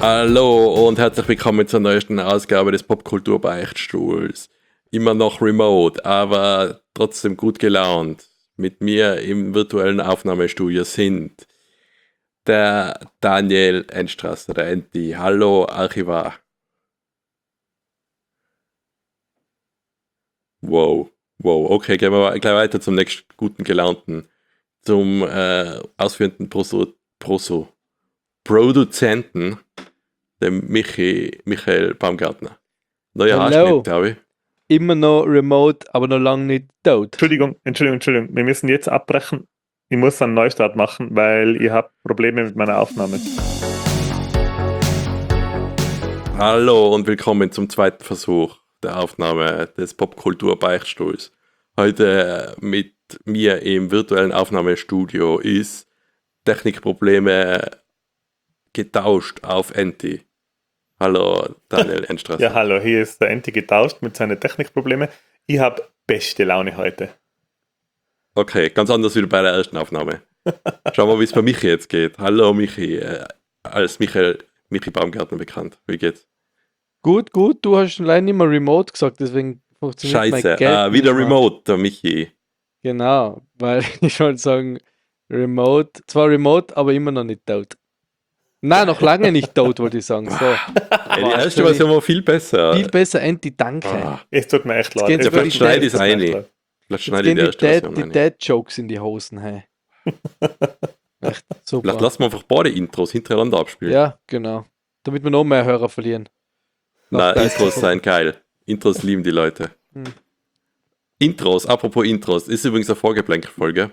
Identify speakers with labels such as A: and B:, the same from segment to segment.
A: Hallo und herzlich willkommen zur neuesten Ausgabe des Popkultur-Beichtstuhls. Immer noch remote, aber trotzdem gut gelaunt. Mit mir im virtuellen Aufnahmestudio sind der Daniel Enstrasser, der Enti. Hallo Archivar. Wow, okay, gehen wir gleich weiter zum nächsten guten Gelaunten. Zum ausführenden Produzenten, dem Michael Baumgartner. Neuer Haarschnitt, glaube ich.
B: Immer noch remote, aber noch lange nicht tot.
C: Entschuldigung. Wir müssen jetzt abbrechen. Ich muss einen Neustart machen, weil ich habe Probleme mit meiner Aufnahme.
A: Hallo und willkommen zum zweiten Versuch der Aufnahme des Popkultur-Beichtstuhls. Heute mit mir im virtuellen Aufnahmestudio ist Technikprobleme getauscht auf Enti. Hallo Daniel Enstrasser.
C: Ja, hallo, hier ist der Enti getauscht mit seinen Technikproblemen. Ich habe beste Laune heute.
A: Okay, ganz anders wie bei der ersten Aufnahme. Schauen wir, wie es bei Michi jetzt geht. Hallo Michi, als Michi Baumgartner bekannt. Wie geht's?
B: Gut, du hast leider nicht mehr remote gesagt, deswegen funktioniert mein
A: Scheiße,
B: Geld
A: wieder
B: nicht mehr.
A: remote, der Michi.
B: Genau, weil ich wollte sagen, remote, zwar remote, aber immer noch nicht tot. Nein, noch lange nicht tot, wollte ich sagen. So.
A: Ey, die erste Version war viel besser.
B: Viel besser, Enti, danke.
C: Es tut mir echt leid.
B: Jetzt
A: Ja,
B: geht's
A: vielleicht schneide ich es ein. Vielleicht
B: Jetzt
A: schneide ich
B: gehen
A: die
B: die
A: erste Version ein.
B: Dad-Jokes in die Hosen, hey. Echt super.
A: Lass mal einfach beide Intros hintereinander abspielen.
B: Ja, genau. Damit wir noch mehr Hörer verlieren.
A: Nein,
B: Nach
A: Intros
B: 30
A: seien geil. Intros lieben die Leute.
B: Hm.
A: Intros, apropos Intros, ist übrigens eine Vorgeplänkel-Folge.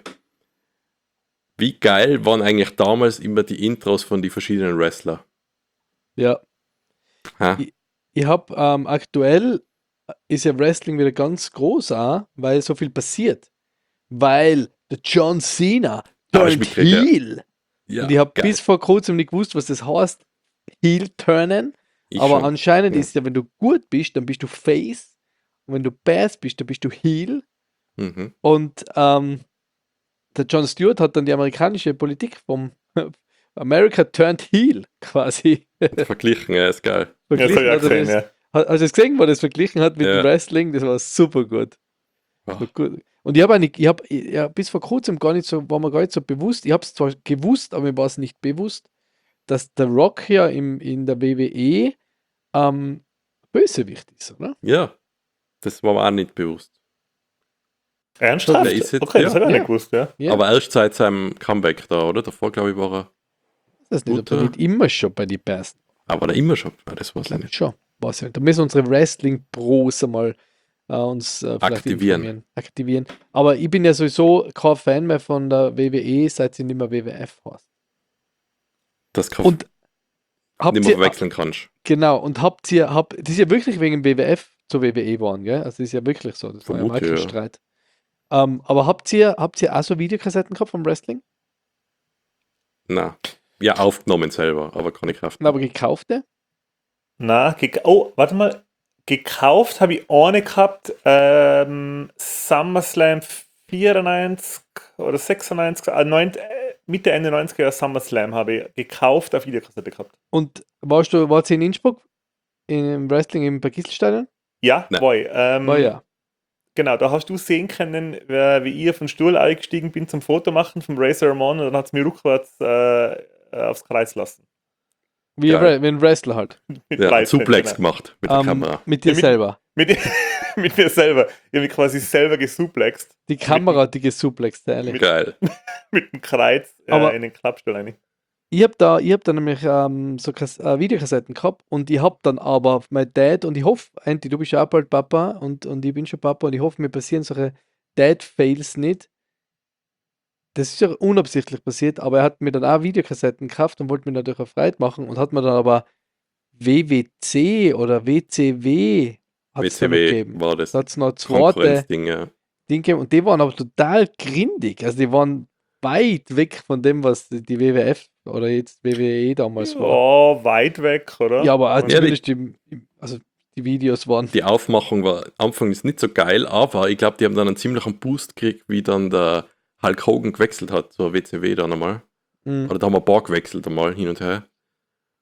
A: Wie geil waren eigentlich damals immer die Intros von den verschiedenen Wrestler?
B: Ja.
A: Ha?
B: Ich habe aktuell ist ja Wrestling wieder ganz groß auch, weil so viel passiert. Weil der John Cena
A: Hab ich
B: turned
A: mitgekriegt, ja.
B: heel.
A: Ja,
B: Und ich habe
A: geil.
B: bis vor kurzem nicht gewusst, was das heißt, heel turnen.
A: Ich
B: Aber
A: schon.
B: anscheinend
A: Ja.
B: ist ja, wenn du gut bist, dann bist du Face. Und wenn du Bass bist, dann bist du Heel.
A: Mhm.
B: Und der Jon Stewart hat dann die amerikanische Politik vom America turned heel quasi
A: Verglichen, ja, ist geil.
C: Ja, das habe ich auch gesehen, ja.
B: Hast du es gesehen, wo das verglichen hat mit
A: Ja.
B: dem Wrestling? Das war super gut.
A: Ah.
B: War gut. Und ich habe bis vor kurzem gar nicht so, war mir gar nicht so bewusst, ich habe es zwar gewusst, aber mir war es nicht bewusst, dass der Rock ja in der WWE Bösewicht ist, oder?
A: Ja, das war mir auch nicht bewusst.
C: Ernsthaft?
A: Der ist jetzt-
C: Okay, das
A: ja.
C: habe ich
B: Ja.
C: nicht gewusst, ja.
B: Ja.
A: Aber erst seit seinem Comeback da, oder? Davor, glaube ich, war er.
B: Das nicht, ob der
A: Guter-
B: nicht immer schon bei die Besten.
A: Aber da immer schon. Ja, das weiß ich
B: Glaube ich
A: nicht.
B: schon. Weiß ich nicht. Da müssen unsere Wrestling-Pros einmal uns vielleicht
A: Aktivieren.
B: aktivieren. Aber ich bin ja sowieso kein Fan mehr von der WWE, seit sie nicht mehr WWF heißt.
A: Das kann
B: Und
A: nicht
B: habt
A: mehr
B: ihr,
A: verwechseln kannst.
B: genau, und das ist ja wirklich wegen WWF zur WWE geworden, gell? Also das ist ja wirklich so, das war ja
A: Vermute, ja.
B: Markenstreit. Aber habt ihr auch so Videokassetten gehabt vom Wrestling?
A: Na, ja, aufgenommen selber, aber keine Kraft.
B: Aber gekaufte?
C: Na, warte mal. Gekauft habe ich eine gehabt. SummerSlam 94 oder 96, Mitte, Ende 90er SummerSlam habe ich gekauft auf Videokassette gehabt.
B: Und warst du in Innsbruck im Wrestling im Bergistelstadion?
C: Ja,
A: Nein.
C: war ich.
B: War ja.
C: Genau, da hast du sehen können, wie ich auf den Stuhl eingestiegen bin zum Foto machen vom Razor Ramon und dann hat es mir rückwärts aufs Kreuz lassen.
B: Wie
A: Geil.
B: ein Wrestler halt.
C: Mit
A: Ja,
C: 13,
A: Suplex
C: genau.
A: gemacht mit der Kamera.
B: Mit dir
C: Ja, mit-
B: selber.
C: Mit mir selber. Ich habe mich quasi selber gesuplext.
B: Die Kamera hat die gesuplext, ehrlich.
A: Geil.
C: Mit dem Kreuz
B: Aber-
C: in den Klappstuhl rein.
B: Ich hab da nämlich so Videokassetten gehabt und ich hab dann aber mein Dad und ich hoffe, Andy, du bist ja auch bald Papa und ich bin schon Papa und ich hoffe, mir passieren solche Dad-Fails nicht. Das ist ja unabsichtlich passiert, aber er hat mir dann auch Videokassetten gekauft und wollte mir natürlich auch Freude machen und hat mir dann aber WWC oder WCW hat's da noch
A: WCW
B: gegeben.
A: war das
B: Da hat es noch zweite
A: Konkurrenzding, ja.
B: Dinge gegeben und die waren aber total grindig. Also die waren weit weg von dem, was die WWF oder jetzt WWE damals war.
C: Oh, weit weg, oder?
B: Ja, aber auch
C: Und-
A: Ja,
B: zumindest die Videos waren.
A: Die Aufmachung war anfangs nicht so geil, aber ich glaube, die haben dann einen ziemlichen Boost gekriegt, wie dann der Hulk Hogan gewechselt hat zur WCW dann einmal.
B: Mhm.
A: Oder da haben wir ein paar gewechselt einmal hin und her.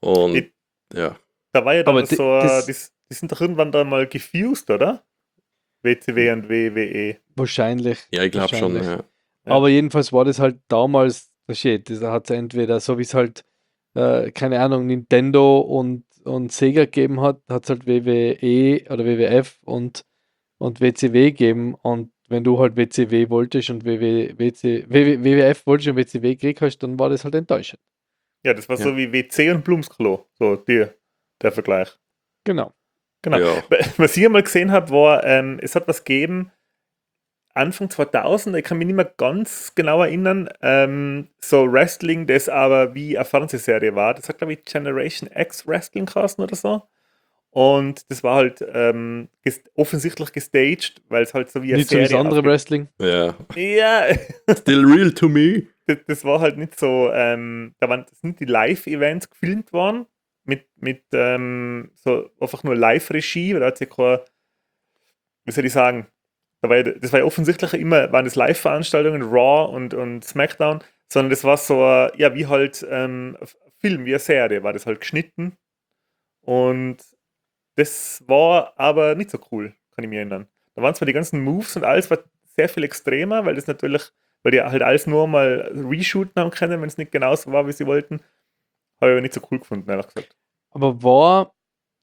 A: Und
C: Ich-
A: ja,
C: Da war ja dann
B: Aber
C: die sind doch irgendwann da mal gefused, oder? WCW und WWE.
B: wahrscheinlich.
A: ja, ich glaube schon.
B: wahrscheinlich.
A: Ja.
C: Ja.
B: Aber jedenfalls war das halt damals der Shit. Das hat es entweder, so wie es halt, keine Ahnung, Nintendo und Sega gegeben hat, hat es halt WWE oder WWF und WCW gegeben. Und wenn du halt WCW wolltest und WWF wolltest und WCW gekriegt hast, dann war das halt enttäuschend.
C: Ja, das war
A: Ja.
C: so wie WC und Blumsklo. So, der Vergleich.
B: Genau.
C: Genau.
A: Ja.
C: Was ich einmal gesehen habe, war, es hat was gegeben, Anfang 2000, ich kann mich nicht mehr ganz genau erinnern, so Wrestling, das aber wie eine Fernsehserie war. Das hat, glaube ich, Generation X Wrestling geheißen oder so. Und das war halt offensichtlich gestaged, weil es halt so wie eine
B: Nicht so wie das
C: Serie
B: andere Wrestling.
A: Ja.
C: Ja,
A: Still real to me.
C: das war halt nicht so, das sind die Live-Events gefilmt worden, mit so einfach nur Live-Regie, weil da hat sich kein, wie soll ich sagen, das war ja offensichtlich immer, waren das Live-Veranstaltungen, Raw und SmackDown, sondern das war so, ja, wie halt Film, wie eine Serie, war das halt geschnitten und das war aber nicht so cool, kann ich mich erinnern. Da waren zwar die ganzen Moves und alles war sehr viel extremer, weil das natürlich, weil die halt alles nur mal reshooten haben können, wenn es nicht genauso war, wie sie wollten. Habe ich aber nicht so cool gefunden, ehrlich gesagt.
B: Aber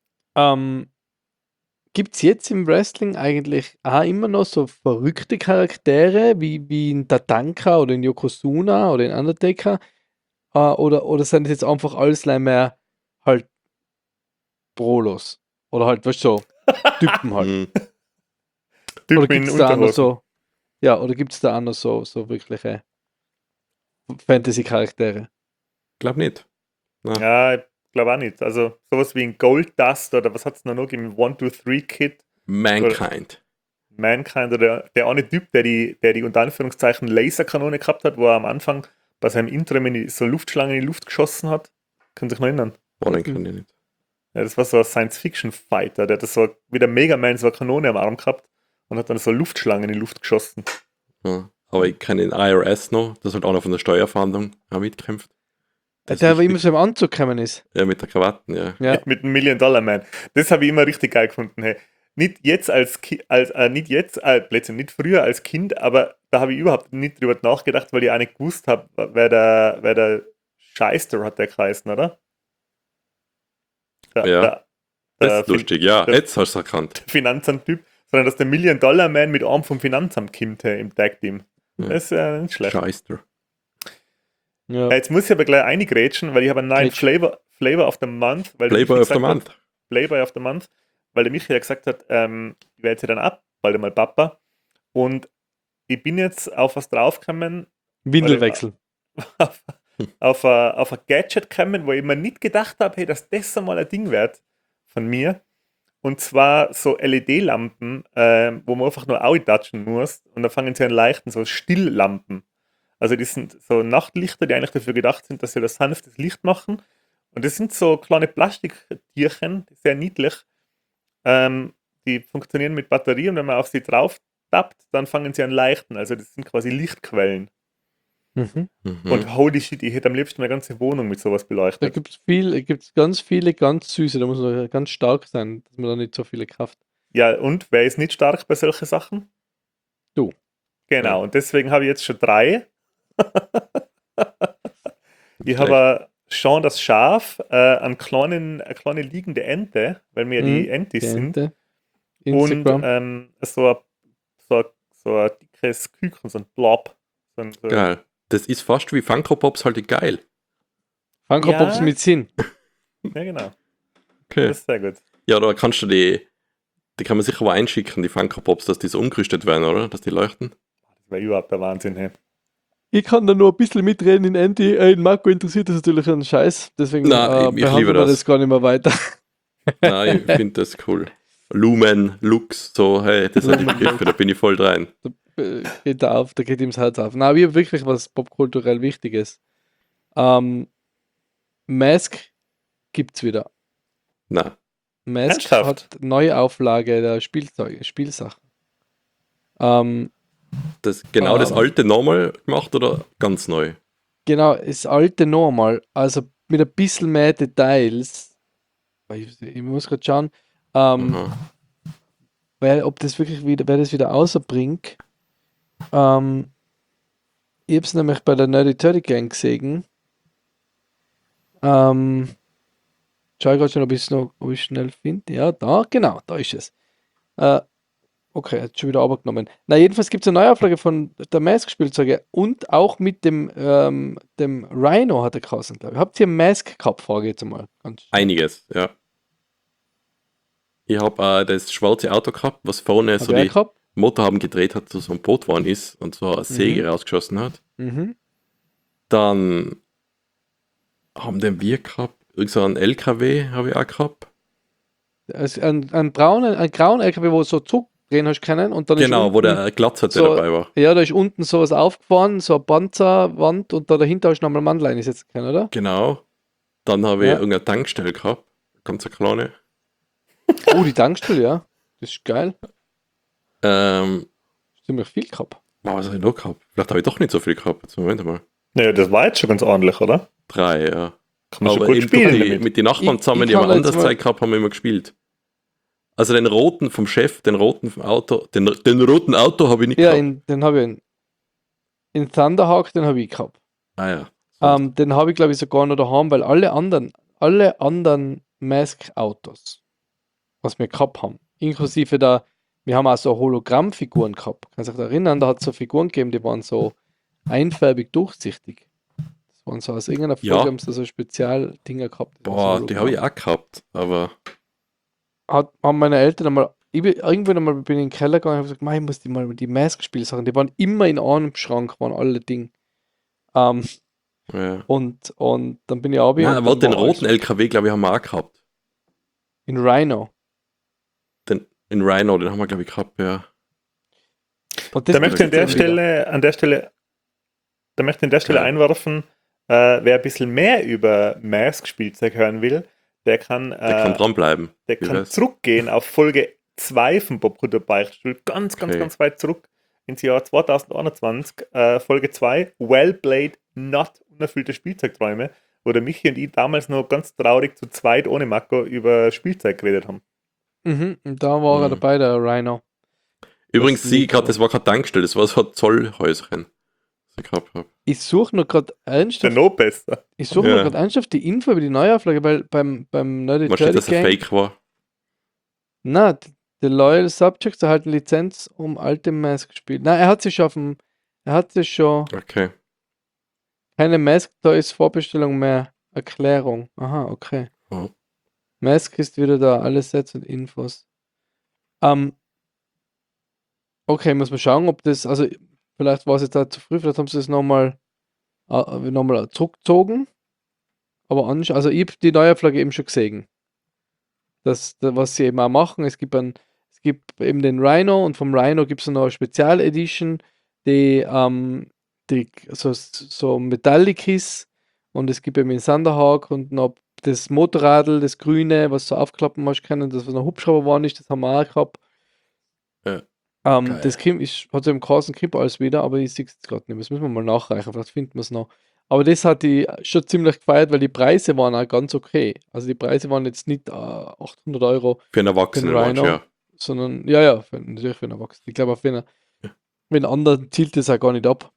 B: gibt es jetzt im Wrestling eigentlich auch immer noch so verrückte Charaktere wie in Tatanka oder in Yokozuna oder in Undertaker? Oder sind das jetzt einfach alles mehr halt Prolos? Oder halt, weißt du, so, Typen halt.
A: Hm.
C: Typ
B: Oder
C: in
B: gibt es da auch noch
C: Unterhosen.
B: so, ja, oder gibt es da auch noch so wirkliche Fantasy-Charaktere?
A: Glaub nicht.
C: Ja, ich glaube auch nicht. Also sowas wie ein Gold Dust oder was hat es noch gegeben? 1-2-3 Kid,
A: Mankind.
C: Mankind oder der eine Typ, der die unter Anführungszeichen Laserkanone gehabt hat, wo er am Anfang bei seinem Interim so Luftschlangen in die Luft geschossen hat. Können Sie sich noch erinnern?
A: Boah, den kann ich nicht.
C: Ja, das war so ein Science-Fiction-Fighter, der hat das so wie der Mega Man so eine Kanone am Arm gehabt und hat dann so Luftschlangen in die Luft geschossen.
A: Ja. Aber ich kenne den IRS noch, das hat auch noch von der Steuerfahndung auch mitgekämpft. Das
B: Der,
A: ist
B: aber immer
A: wichtig.
B: so im Anzug gekommen ist.
A: Ja, mit der Krawatten, ja.
B: Ja.
C: Mit einem Million-Dollar-Man. Das habe ich immer richtig geil gefunden. Hey. Nicht jetzt nicht früher als Kind, aber da habe ich überhaupt nicht drüber nachgedacht, weil ich auch nicht gewusst habe, wer der Scheister hat der geheißen, oder? Der,
A: Ja.
C: der,
A: Das
C: der
A: ist lustig, ja.
C: der-
A: Jetzt hast du es erkannt.
C: Finanzamt-Typ, sondern dass der Million-Dollar-Man mit Arm vom Finanzamt kommt hey, im Tag-Team.
A: Ja.
C: Das ist ja nicht schlecht.
A: Scheiße.
B: Ja.
C: Jetzt muss ich aber gleich eingrätschen, weil ich habe einen neuen
B: Grätsch.
C: Flavor of the Month. Weil der
A: Playboy
C: Michi
A: of the
C: gesagt hat-
A: Month.
C: Playboy of the Month, weil der Michi ja gesagt hat, ich werde jetzt ja dann ab, bald einmal Papa. Und ich bin jetzt auf was draufgekommen,
B: Windelwechsel.
C: auf ein Gadget gekommen, wo ich mir nicht gedacht habe, hey, dass das einmal ein Ding wird von mir. Und zwar so LED-Lampen, wo man einfach nur touchen muss. Und da fangen sie an leichten, so Stilllampen. Also die sind so Nachtlichter, die eigentlich dafür gedacht sind, dass sie das sanftes Licht machen. Und das sind so kleine Plastiktierchen, sehr niedlich. Die funktionieren mit Batterie und wenn man auf sie drauf tappt, dann fangen sie an leichten. Also das sind quasi Lichtquellen.
B: Mhm.
A: Mhm.
C: Und holy shit, ich hätte am liebsten meine ganze Wohnung mit sowas
B: Da
C: beleuchtet.
B: gibt es ganz viele ganz süße, da muss man ganz stark sein, dass man da nicht so viele Kraft.
C: Ja, und wer ist nicht stark bei solchen Sachen?
B: Du.
C: Genau,
A: Ja.
C: und deswegen habe ich jetzt schon 3. Ich
A: Schlecht.
C: habe Sean das Schaf, eine kleine liegende Ente, weil wir die
B: Mhm,
C: Entis
B: Die
C: sind.
B: Ente.
C: Und
B: Instagram.
C: so ein dickes Küken, so ein Blob. So
A: Geil. Das ist fast wie Funko Pops halt geil.
B: Funko Pops
C: Ja.
B: mit Sinn.
C: Ja, genau.
A: Okay.
C: Das ist sehr gut.
A: Ja, da kannst du die kann man sicher mal einschicken, die Funko Pops, dass die so umgerüstet werden, oder? Dass die leuchten.
C: Das wäre überhaupt der Wahnsinn. Hey.
B: Ich kann da nur ein bisschen mitreden in Andy. In Marco interessiert das natürlich einen Scheiß. Deswegen
A: Na, ich liebe
B: behandeln wir
A: das.
B: das gar nicht mehr weiter.
A: Nein, ich finde das cool. Lumen, Lux, so, hey, das sind die
B: Lumen,
A: Begriffe, da bin ich voll rein.
B: Geht da auf, da geht ihm das Herz auf. Na, wir haben wirklich was popkulturell Wichtiges. Mask gibt's wieder.
A: Na,
B: Mask
C: Ernsthaft?
B: hat Neuauflage der Spielsachen.
A: das alte nochmal gemacht oder ganz neu?
B: Genau, das alte normal. Also mit ein bisschen mehr Details. Ich muss gerade schauen,
A: Aha.
B: ob das wirklich wieder, wer das wieder außerbringt. Ich habe es nämlich bei der Nerdy Turdy Gang gesehen. Schau ich gerade schon, ob ob ich schnell finde. Ja, da, genau, da ist es. Okay, hat schon wieder runtergenommen. Na, jedenfalls gibt es eine Neuauflage von der Mask-Spielzeuge und auch mit dem Rhino hat er geheißen, glaube ich. Habt ihr Mask gehabt? Frage jetzt mal. Ganz schnell.
A: Einiges, ja. Ich habe das schwarze Auto gehabt, was vorne
B: Hab
A: so
B: ich auch
A: die
B: gehabt?
A: Motor haben gedreht hat, so ein Boot geworden ist und so eine Säge rausgeschossen hat.
B: Mhm.
A: Dann haben den wir gehabt, irgend so einen LKW habe ich auch gehabt.
B: Also ein grauen LKW, wo du so zurückdrehen hast können und dann ist
A: Genau, wo
B: unten
A: der Glatzer
B: so,
A: dabei war.
B: ja, da ist unten sowas aufgefahren, so eine Panzerwand und da dahinter hast du nochmal Mannlein einsetzen können, oder?
A: Genau. Dann habe ich
B: Ja.
A: irgendeine Tankstelle gehabt, ganz eine kleine.
B: Oh, die Tankstelle, ja. Das ist geil. Ziemlich viel gehabt.
A: Was habe ich noch gehabt? Vielleicht habe ich doch nicht so viel gehabt. Jetzt Moment mal.
C: Naja, das war jetzt schon ganz ordentlich, oder?
A: 3, ja.
C: Kann man schon
A: Aber
C: gut
A: eben
C: spielen
A: mit
C: damit.
A: den Nachbarn
B: Ich-
A: zusammen,
B: ich
A: die haben
B: kann
A: eine
B: jetzt
A: andere
B: mal-
A: Zeit gehabt, haben wir immer gespielt. Also den roten vom Chef, den roten vom Auto, den roten Auto habe ich nicht
B: Ja,
A: gehabt.
B: den habe ich in Thunderhawk, den habe ich gehabt.
A: Ah ja.
B: Den habe ich, glaube ich, sogar noch daheim, weil alle anderen Mask-Autos, was wir gehabt haben, inklusive wir haben auch so Hologrammfiguren gehabt. Kannst du dich erinnern? Da hat es so Figuren gegeben, die waren so einfärbig durchsichtig. Das waren so aus irgendeiner Folge,
A: Ja.
B: haben sie so Spezialdinger gehabt. Das war so
A: Boah, die habe ich
B: Hologramm.
A: auch gehabt, aber
B: Haben meine Eltern einmal, irgendwann einmal bin ich in den Keller gegangen und habe gesagt, "Mei, ich muss die mal die Mask-Spielsachen, die waren immer in einem Schrank, waren alle Dinge.
A: ja.
B: Und dann bin ich auch
A: Nein, warte, den roten LKW, glaube ich, haben wir auch gehabt.
B: in Rhino.
A: In Rhino, den haben wir, glaube ich, gehabt, ja.
B: Und das
C: Da möchte ich
B: gibt's
C: an der Stelle
A: Ja.
C: einwerfen, wer ein bisschen mehr über Mask-Spielzeug hören will, der kann,
A: Der kann dranbleiben.
C: der
A: Wie
C: kann
A: wär's?
C: zurückgehen auf Folge 2 vom Popkultur Beichtstuhl, ganz
A: Okay.
C: weit zurück ins Jahr 2021, Folge 2, Well Played, not unerfüllte Spielzeugträume, wo der Michi und ich damals noch ganz traurig zu zweit ohne Marco über Spielzeug geredet haben.
B: Und da war er
A: Mhm.
B: dabei, der Rhino.
A: Übrigens,
B: Das
A: sie
B: Mikro.
A: gerade, das war kein Tankstelle, das war so ein Zollhäuschen. Das ich gehabt habe.
B: Ich suche nur gerade
C: Der
B: ernsthaft,
C: noch besser.
A: Ja.
B: die Info über die Neuauflage, weil beim Nerdy
A: Was steht,
B: Turdy
A: dass er
B: Gang,
A: fake war?
B: na, the Loyal Subjects erhalten Lizenz, um alte Mask spielen. Nein, er hat sich schon
A: Okay.
B: keine Mask Toys Vorbestellung mehr. Erklärung. Aha, okay.
A: Oh.
B: Mask ist wieder da, alle Sets und Infos. Okay, muss man schauen, ob das, also vielleicht war es jetzt da zu früh, vielleicht haben sie es nochmal zurückgezogen. Aber also ich habe die Neuauflage eben schon gesehen. Was sie eben auch machen, es gibt eben den Rhino und vom Rhino gibt es noch eine Spezial-Edition, die so metallic ist und es gibt eben den Thunderhawk und noch das Motorradl, das grüne, was so aufklappen hast können, das was ein Hubschrauber war nicht, das haben wir auch gehabt.
A: Ja. Geil.
B: Das hat so im Carson Kimp alles wieder, aber ich sehe es jetzt gerade nicht. Das müssen wir mal nachreichen, vielleicht finden wir es noch. Aber das hat die schon ziemlich gefeiert, weil die Preise waren auch ganz okay. Also die Preise waren jetzt nicht 800 Euro,
A: Für einen Erwachsenen,
B: Rhino.
A: meinst du, ja.
B: sondern ja, natürlich für einen Erwachsenen. Ich glaube, für einen anderen zielt das auch gar nicht ab.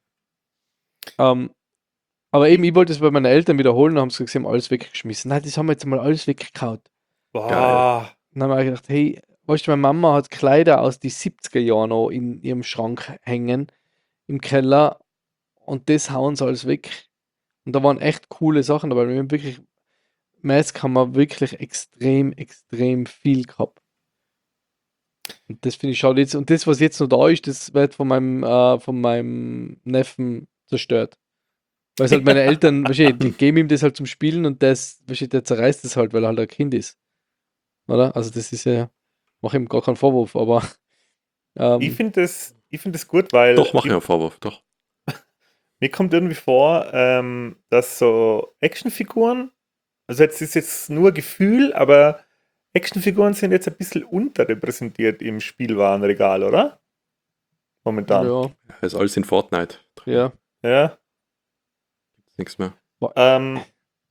B: Aber eben, ich wollte es bei meinen Eltern wiederholen und haben gesagt, sie haben alles weggeschmissen. Nein, das haben wir jetzt mal alles weggekaut.
C: Boah.
B: Dann haben wir gedacht, hey, weißt du, meine Mama hat Kleider aus die 70er Jahren noch in ihrem Schrank hängen, im Keller, und das hauen sie alles weg. Und da waren echt coole Sachen dabei. Wir haben wirklich, Mask haben wir wirklich extrem viel gehabt. Und das finde ich schade jetzt. Und das, was jetzt noch da ist, das wird von meinem Neffen zerstört. Weil es halt meine Eltern, weißt du, die geben ihm das halt zum Spielen und weißt du, der zerreißt das halt, weil er halt ein Kind ist. Oder? Also das ist ja, mache ihm gar keinen Vorwurf, aber
C: Ich finde das gut, weil
A: Doch, mach ich einen Vorwurf, doch.
C: mir kommt irgendwie vor, dass so Actionfiguren, also jetzt ist jetzt nur Gefühl, aber Actionfiguren sind jetzt ein bisschen unterrepräsentiert im Spielwarenregal, oder? Momentan.
B: ja,
A: Das ist alles in Fortnite.
B: ja.
C: Ja.
A: Nichts mehr.
C: Und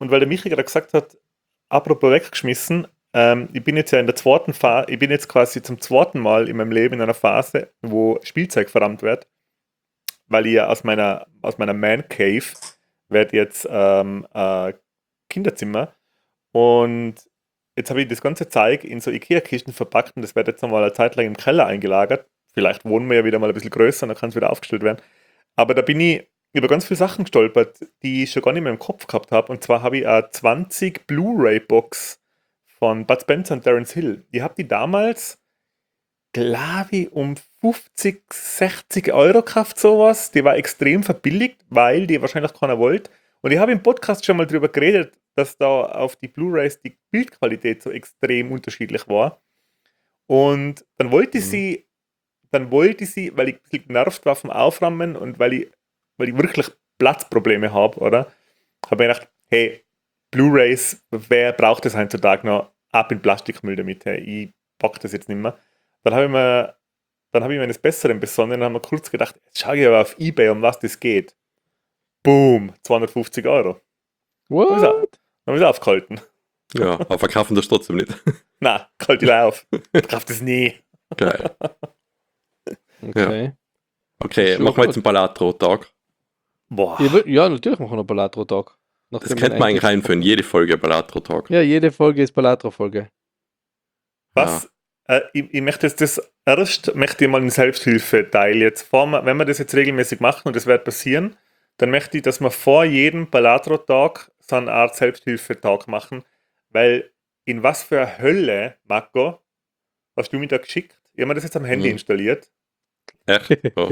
C: Und weil der Michi gerade gesagt hat, apropos weggeschmissen, ich bin jetzt ja in der zweiten Phase, ich bin jetzt quasi zum zweiten Mal in meinem Leben in einer Phase, wo Spielzeug verrammt wird, weil ich ja aus meiner Man Cave wird jetzt Kinderzimmer und jetzt habe ich das ganze Zeug in so Ikea-Kisten verpackt und das wird jetzt nochmal eine Zeit lang im Keller eingelagert. Vielleicht wohnen wir ja wieder mal ein bisschen größer und dann kann es wieder aufgestellt werden. Aber da bin ich über ganz viele Sachen gestolpert, die ich schon gar nicht mehr im Kopf gehabt habe. Und zwar habe ich eine 20 Blu-ray-Box von Bud Spencer und Terence Hill. Ich habe die damals, glaube ich, um 50, 60 Euro gekauft, sowas. Die war extrem verbilligt, weil die wahrscheinlich keiner wollte. Und ich habe im Podcast schon mal drüber geredet, dass da auf die Blu-rays die Bildqualität so extrem unterschiedlich war. Und dann wollte ich sie, weil ich ein bisschen genervt war vom Aufräumen und weil ich wirklich Platzprobleme habe, oder? Habe ich gedacht, hey, Blu-rays, wer braucht das heutzutage noch? Ab in Plastikmüll damit, hey, ich pack das jetzt nicht mehr. Dann habe ich mir eines Besseren besonnen und habe mir kurz gedacht, jetzt schaue ich aber auf eBay, um was das geht. Boom, 250 Euro.
B: What?
C: Dann habe ich es aufgehalten.
A: Ja, aber verkaufen das trotzdem nicht.
C: Na, kalt die auf. Ich kaufe das nie.
A: Geil.
B: Okay.
A: Okay,
B: Schon
A: machen wir
B: gut.
A: jetzt einen Balatro-Tag.
C: Boah.
B: Ja, natürlich machen wir einen Balatro-Tag.
A: Das könnte man eigentlich einführen, jede Folge Balatro-Tag.
B: Ja, jede Folge ist Balatro-Folge.
C: Was? Ich möchte jetzt möchte ich mal einen Selbsthilfeteil jetzt. Wenn wir das jetzt regelmäßig machen, und das wird passieren, dann möchte ich, dass wir vor jedem Balatro-Tag so eine Art Selbsthilfetag machen, weil in was für eine Hölle, Marco, hast du mir da geschickt? Ich habe mir das jetzt am Handy installiert.
A: Echt? Oh.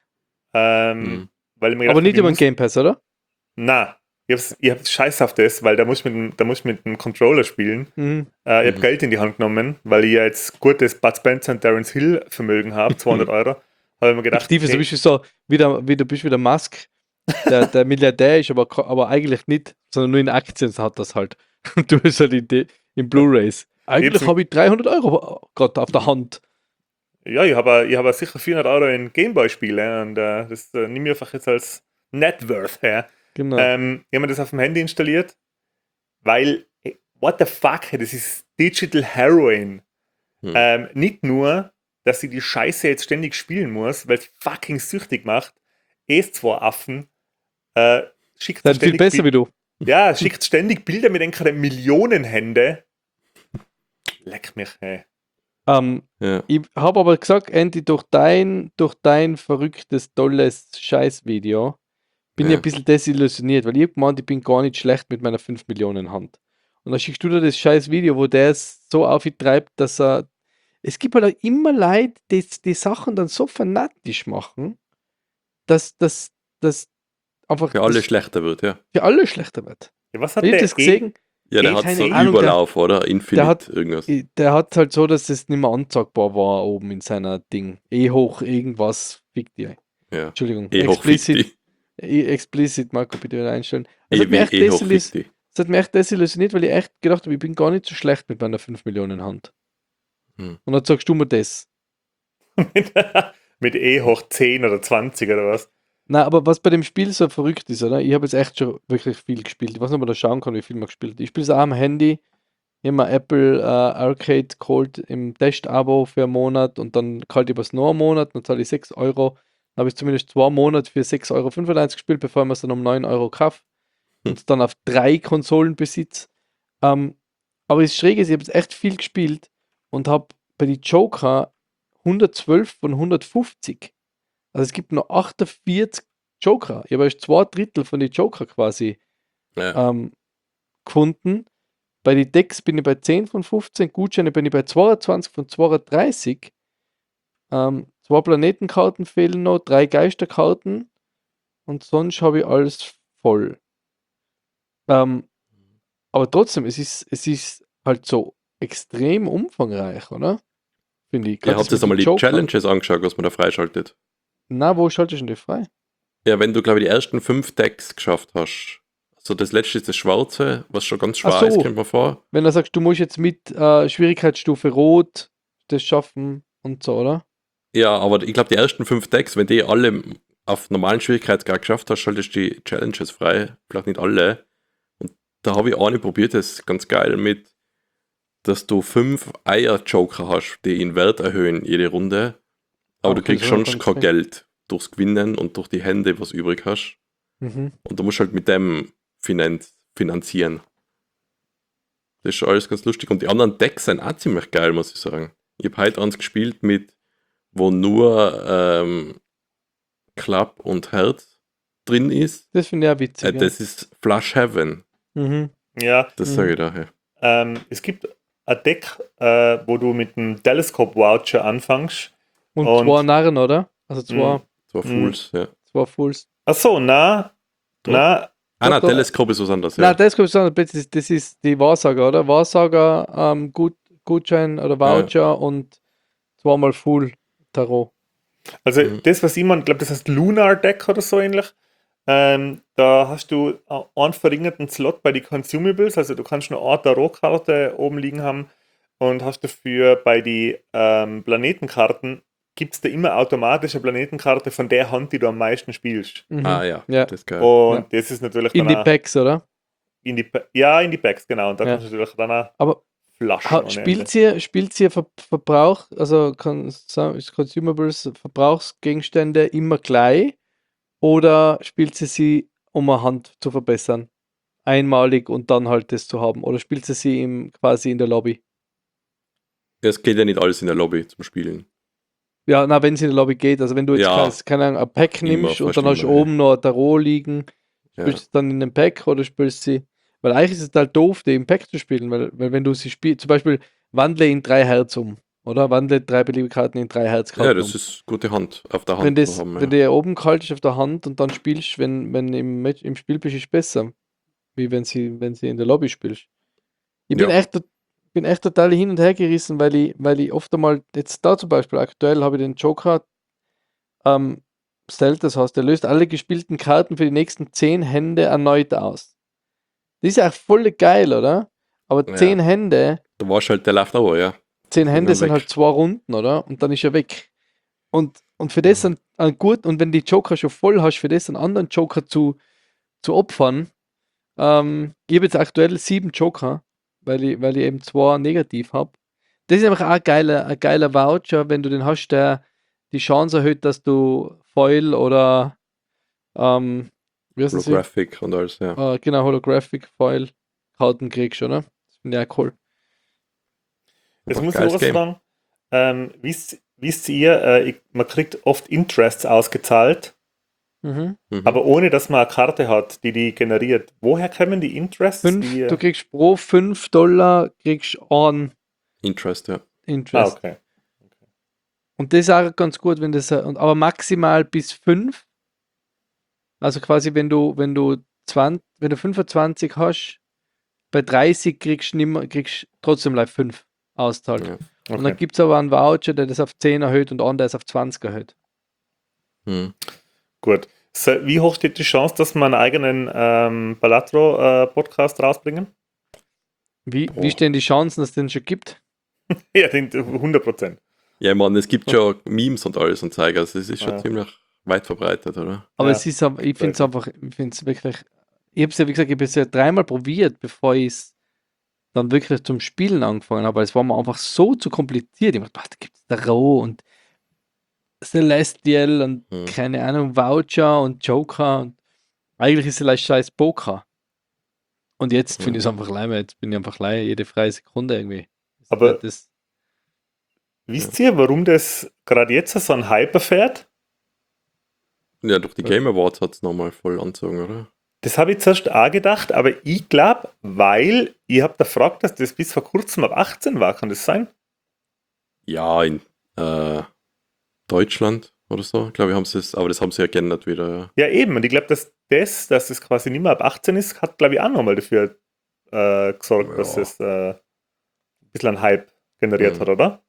C: Weil ich mir
B: Aber
C: gedacht
B: nicht
C: habe,
B: über den Game Pass, oder?
C: Nein, ich hab's scheiß auf das, weil da musst du mit dem Controller spielen.
B: Mhm.
C: Ich habe Geld in die Hand genommen, weil ich ja jetzt gutes Bud Spencer und Terence Hill Vermögen habe, 200 Euro. Habe ich mir gedacht,
B: Aktiv ist, du bist so du bist wie der Musk, der Milliardär ist, aber eigentlich nicht, sondern nur in Aktien hat das halt. Du bist halt in Blu-Rays. Eigentlich habe ich 300 Euro gerade auf der Hand.
C: ja, ich habe sicher 400 Euro in Gameboy-Spiele und das nehme ich einfach jetzt als Net Worth her.
B: Genau.
C: Ich habe mir das auf dem Handy installiert, weil, what the fuck, das ist Digital Heroin. Nicht nur, dass ich die Scheiße jetzt ständig spielen muss, weil es fucking süchtig macht. zwei Affen schickt
B: Seid viel besser wie du.
C: Ja, schickt ständig Bilder mit den Millionenhände. Leck mich, hey.
A: Ja.
B: Ich habe aber gesagt, Andy, durch dein verrücktes, tolles Scheißvideo bin ich
A: Ja.
B: ein bisschen desillusioniert, weil ich hab gemeint, ich bin gar nicht schlecht mit meiner 5 Millionen Hand. Und dann schickst du dir das scheiß Video, wo der es so auftreibt, dass er. Es gibt halt auch immer Leute, die Sachen dann so fanatisch machen, dass einfach
A: Für alle
B: das
A: schlechter wird, ja.
B: für alle schlechter wird.
C: Ja, was hat
B: Ich hab
C: der
B: das gesehen.
A: Ja, der
C: Eh,
A: hat
C: keine
A: so
B: Ahnung,
A: Überlauf, oder? Infinite, irgendwas.
B: Der hat halt so, dass es nicht mehr anzeigbar war oben in seiner Ding. Hoch irgendwas, fick dir.
A: Ja.
B: Entschuldigung.
A: Hoch
B: Explicit, explicit, Marco, bitte wieder einstellen. Es hat,
A: wie
B: mich echt
A: hoch
B: es hat mich echt desillusioniert, weil ich echt gedacht habe, ich bin gar nicht so schlecht mit meiner 5 Millionen Hand. Und dann sagst du mir das.
C: mit hoch 10 oder 20 oder was?
B: Na, aber was bei dem Spiel so verrückt ist, oder? Ich habe jetzt echt schon wirklich viel gespielt. Ich weiß nicht, ob man da schauen kann, wie viel man gespielt hat. Ich spiele es auch am Handy. Immer Apple Arcade geholt im Test-Abo für einen Monat und dann kalt ich was noch einen Monat, dann zahle ich 6 Euro. Dann habe ich zumindest 2 Monate für 6,95 Euro gespielt, bevor ich es dann um 9 Euro kaufe. Und dann auf 3 Konsolen besitze. Aber das Schräge ist, ich habe jetzt echt viel gespielt und habe bei die Joker 112 von 150. Also es gibt noch 48 Joker. Ich habe erst 2 Drittel von den Joker quasi
A: Ja.
B: gefunden. Bei den Decks bin ich bei 10 von 15, Gutscheine bin ich bei 22 von 32. 2 Planetenkarten fehlen noch, 3 Geisterkarten und sonst habe ich alles voll. Aber trotzdem, es ist halt so extrem umfangreich, oder? Finde ich.
A: Ihr habt jetzt einmal die Challenges angeschaut, was man da freischaltet.
B: Na, wo schaltest du denn die frei?
A: Ja, wenn du, glaube ich, die ersten 5 Decks geschafft hast. Also das letzte ist das Schwarze, was schon ganz schwer
B: Ach so.
A: ist, kommt mir vor.
B: Wenn du sagst, du musst jetzt mit Schwierigkeitsstufe Rot das schaffen und so, oder?
A: Ja, aber ich glaube, die ersten 5 Decks, wenn die alle auf normalen Schwierigkeitsgrad geschafft hast, schaltest du die Challenges frei. Vielleicht nicht alle. Und da habe ich eine probiert, das ist ganz geil mit, dass du 5 Eier-Joker hast, die in Wert erhöhen jede Runde, aber du
B: Okay,
A: kriegst
B: so
A: schon
B: ganz
A: kein
B: nett.
A: Geld durchs Gewinnen und durch die Hände, was übrig hast.
B: Mhm.
A: Und du musst halt mit dem finanzieren. Das ist alles ganz lustig. Und die anderen Decks sind auch ziemlich geil, muss ich sagen. Ich habe heute eins gespielt mit, wo nur Club und Herz drin ist.
B: Das finde ich auch witzig. Ja.
A: Das ist Flush Heaven.
B: Mhm.
C: Ja,
A: Das
B: Mhm.
A: sage ich daher.
C: es gibt ein Deck, wo du mit einem Telescope-Voucher anfängst.
B: Und
C: Und-
B: 2 Narren, oder? Also 2
A: Das war Fools, ja.
B: Fools.
C: Achso, na,
A: Doch.
C: na,
A: Ah, nein,
B: Doch.
A: Teleskop ist was anderes.
B: Nein,
A: Ja.
B: das kommt schon, das ist die Wahrsager, oder? Wahrsager, Gutschein oder Voucher und 2-mal Full Tarot.
C: also
A: Mhm.
C: das, was ich glaube, das heißt Lunar Deck oder so ähnlich. Da hast du einen verringerten Slot bei den Consumables, also du kannst nur eine Tarotkarte oben liegen haben und hast dafür bei den Planetenkarten, gibt es da immer automatisch eine Planetenkarte von der Hand, die du am meisten spielst.
B: Mhm.
A: Ah ja,
B: Ja.
A: das ist geil.
C: Und das ist natürlich
B: In die
C: dann auch
B: Packs, oder?
C: in die Packs, genau. Und da
B: Ja.
C: kannst du natürlich dann auch
B: Aber
C: flaschen. ohne
B: spielt
C: Ende.
B: ihr Verbrauch, also Consumables, Verbrauchsgegenstände immer gleich oder spielt sie, um eine Hand zu verbessern? Einmalig und dann halt das zu haben? Oder spielt sie quasi in der Lobby?
A: Es geht ja nicht alles in der Lobby zum Spielen.
B: Ja, na, wenn es in der Lobby geht, also wenn du jetzt
A: Ja.
B: keine Ahnung, ein Pack
A: Immer,
B: nimmst und
A: fast
B: dann hast du
A: immer, ja.
B: oben noch ein Tarot liegen,
A: Ja.
B: spielst du es dann in einem Pack oder spielst sie, weil eigentlich ist es halt doof, die im Pack zu spielen, weil wenn du sie spielst, zum Beispiel wandle in 3 Herz um, oder? Wandle 3 beliebige Karten in 3
A: Ja,
B: Herzkarten
A: das ist gute Hand auf der
B: um. Wenn
A: Hand
B: das,
A: zu haben.
B: wenn
A: Ja.
B: du oben kalt ist auf der Hand und dann spielst, wenn im Spiel bist, ist es besser, wie wenn sie in der Lobby spielst. Ich bin
A: Ja.
B: echt total hin und her gerissen, weil ich oft einmal, jetzt da zum Beispiel, aktuell habe ich den Joker stellt, das heißt, er löst alle gespielten Karten für die nächsten 10 Hände erneut aus. Das ist ja auch voll geil, oder? Aber
A: Ja.
B: 10 Hände,
A: Da warst halt der läuft auch, ja.
B: 10
A: Ist
B: Hände
A: dann
B: sind
A: weg.
B: halt 2 Runden, oder? Und dann ist er weg. Und für das ein gut, und wenn die Joker schon voll hast, für das einen anderen Joker zu opfern, ich habe jetzt aktuell 7 Joker, weil ich eben 2 negativ habe. Das ist einfach auch ein geiler Voucher, wenn du den hast, der die Chance erhöht, dass du Foil oder wie heißt das?
A: Holographic und alles, ja.
B: Genau, Holographic Foil Karten kriegst, oder? Das finde ich auch cool.
C: Jetzt
A: Einfach
C: muss ich
A: geiles
C: was
A: Game.
C: fragen. Wisst ihr, man kriegt oft Interests ausgezahlt,
B: Mhm.
A: Mhm.
C: aber ohne dass man eine Karte hat, die generiert. Woher kommen die Interests?
B: Du kriegst pro $5 kriegst on
A: Interest, ja.
B: Interest.
C: okay.
B: Und das ist auch ganz gut, wenn das, aber maximal bis 5. Also quasi, wenn du 25 hast, bei 30 kriegst du trotzdem live 5 auszahlt.
A: Ja.
B: Und dann
C: Okay.
B: gibt es aber einen Voucher, der das auf 10 erhöht und einen, der es auf 20 erhöht.
A: Mhm.
C: Gut. So, wie hoch steht die Chance, dass wir einen eigenen Balatro-Podcast rausbringen?
B: Wie stehen die Chancen, dass es den schon gibt?
C: Ja, 100%.
A: Ja, man, es gibt schon Memes und alles und Zeug, also es ist schon
C: Ja.
A: ziemlich weit verbreitet, oder?
B: Aber
C: Ja,
B: es ist, ich finde es einfach, ich finde es wirklich, ich habe es ja, wie gesagt, ich habe es ja 3-mal probiert, bevor ich es dann wirklich zum Spielen angefangen habe, weil es war mir einfach so zu kompliziert. Ich dachte, da gibt es Tarot und Celestial und keine Ahnung, Voucher und Joker und eigentlich ist es vielleicht scheiß Poker. Und jetzt finde ich es einfach leid, jetzt bin ich einfach leid, jede freie Sekunde irgendwie.
C: Aber-
B: das,
C: Wisst ihr, warum das gerade jetzt so ein Hype erfährt?
A: Ja, durch die Game Awards hat es nochmal voll angezogen, oder?
C: Das habe ich zuerst auch gedacht, aber ich glaube, weil ihr habt gefragt, dass das bis vor kurzem ab 18 war, kann das sein?
A: Ja, in Deutschland oder so, glaube ich, haben sie es, aber das haben sie ja geändert wieder, ja.
C: Ja, eben. Und ich glaube, dass es quasi nicht mehr ab 18 ist, hat, glaube ich, auch nochmal dafür gesorgt,
A: Ja.
C: dass es ein bisschen einen Hype generiert
A: Mhm.
C: hat, oder?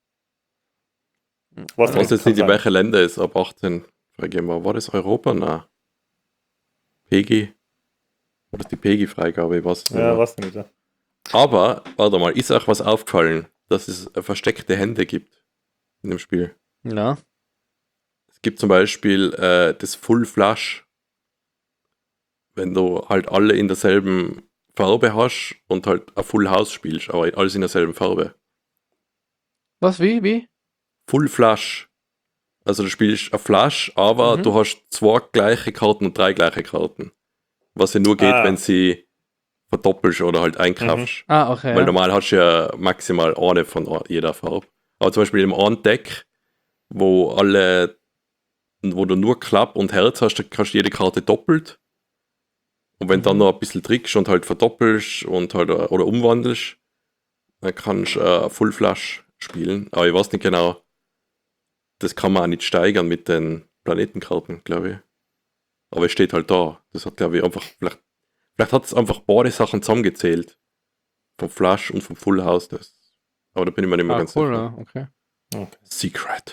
A: Ich weiß jetzt nicht, in
C: sein.
A: welche Länder es ab 18 freigegeben war. War das Europa? Nein. PEGI? Oder die PEGI-Freigabe? Ich weiß es nicht
C: Ja,
A: mehr.
C: weiß ich nicht. Ja.
A: Aber, warte mal, ist auch was aufgefallen, dass es versteckte Hände gibt in dem Spiel.
B: ja.
A: Es gibt zum Beispiel das Full Flush. Wenn du halt alle in derselben Farbe hast und halt ein Full House spielst, aber alles in derselben Farbe.
B: Was, wie?
A: Full Flush. Also du spielst eine Flush, aber
B: Mhm.
A: du hast 2 gleiche Karten und 3 gleiche Karten. Was ja nur geht, wenn sie verdoppelst oder halt einkraftst.
B: Ah, okay.
A: Weil
B: Ja.
A: normal hast du ja maximal eine von jeder Farbe. Aber zum Beispiel im einen Deck, wo du nur Klapp und Herz hast, da kannst du jede Karte doppelt. Und wenn dann noch ein bisschen trickst und halt verdoppelst und halt oder umwandelst, dann kannst du Full Flush spielen. Aber ich weiß nicht genau, das kann man auch nicht steigern mit den Planetenkarten, glaube ich. Aber es steht halt da. Das hat, glaube ich, einfach, vielleicht hat es einfach beide Sachen zusammengezählt. Vom Flush und vom Full House. Aber da bin ich mir nicht mehr ganz
B: Cool,
A: sicher.
B: ja, okay.
A: Secret.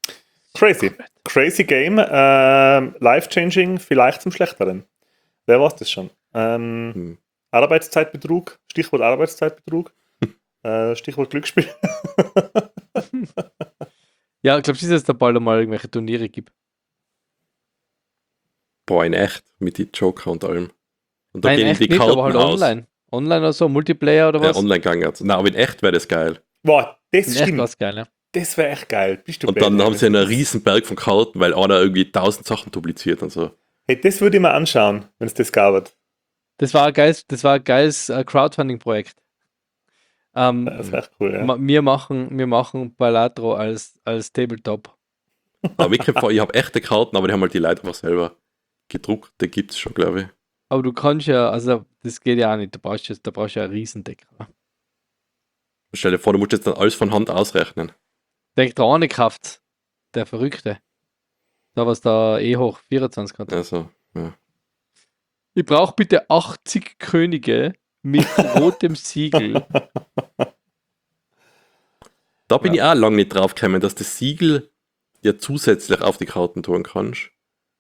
C: Crazy Game. Life-changing, vielleicht zum Schlechteren. Wer weiß das schon? Arbeitszeitbetrug. Stichwort Arbeitszeitbetrug. Stichwort Glücksspiel.
B: Ja, ich glaube, dass es da bald einmal irgendwelche Turniere gibt.
A: Boah, in echt. Mit den Joker und allem. Und da
B: Nein,
A: gehen
B: echt
A: die
B: nicht,
A: Karten
B: aber halt
A: aus.
B: online. Online oder so, Multiplayer oder was?
A: Online gegangen. Na, aber in echt wäre das geil.
C: Boah, das
B: In echt
C: stimmt.
B: war's geil, ja.
C: Das wäre echt geil. Bist du
A: Und dann haben sie einen riesen Berg von Karten, weil einer irgendwie 1000 Sachen dupliziert und so.
C: Hey, das würde ich mir anschauen, wenn es das gab.
B: Das war ein geiles Crowdfunding-Projekt.
C: Das wäre echt cool, ja.
B: Wir machen Balatro als Tabletop.
A: Aber wirklich, ich habe echte Karten, aber die haben halt die Leute einfach selber gedruckt. Die gibt es schon, glaube ich.
B: Aber du kannst ja, also das geht ja auch nicht, da brauchst du ja ein Riesendeck.
A: Stell dir vor, du musst jetzt dann alles von Hand ausrechnen.
B: Denk dran, Kraft, der Verrückte. Da was da hoch 24 hat.
A: Also, ja.
B: Ich brauche bitte 80 Könige mit rotem Siegel.
A: Da bin ich auch lange nicht drauf gekommen, dass das Siegel ja zusätzlich auf die Karten tun kannst.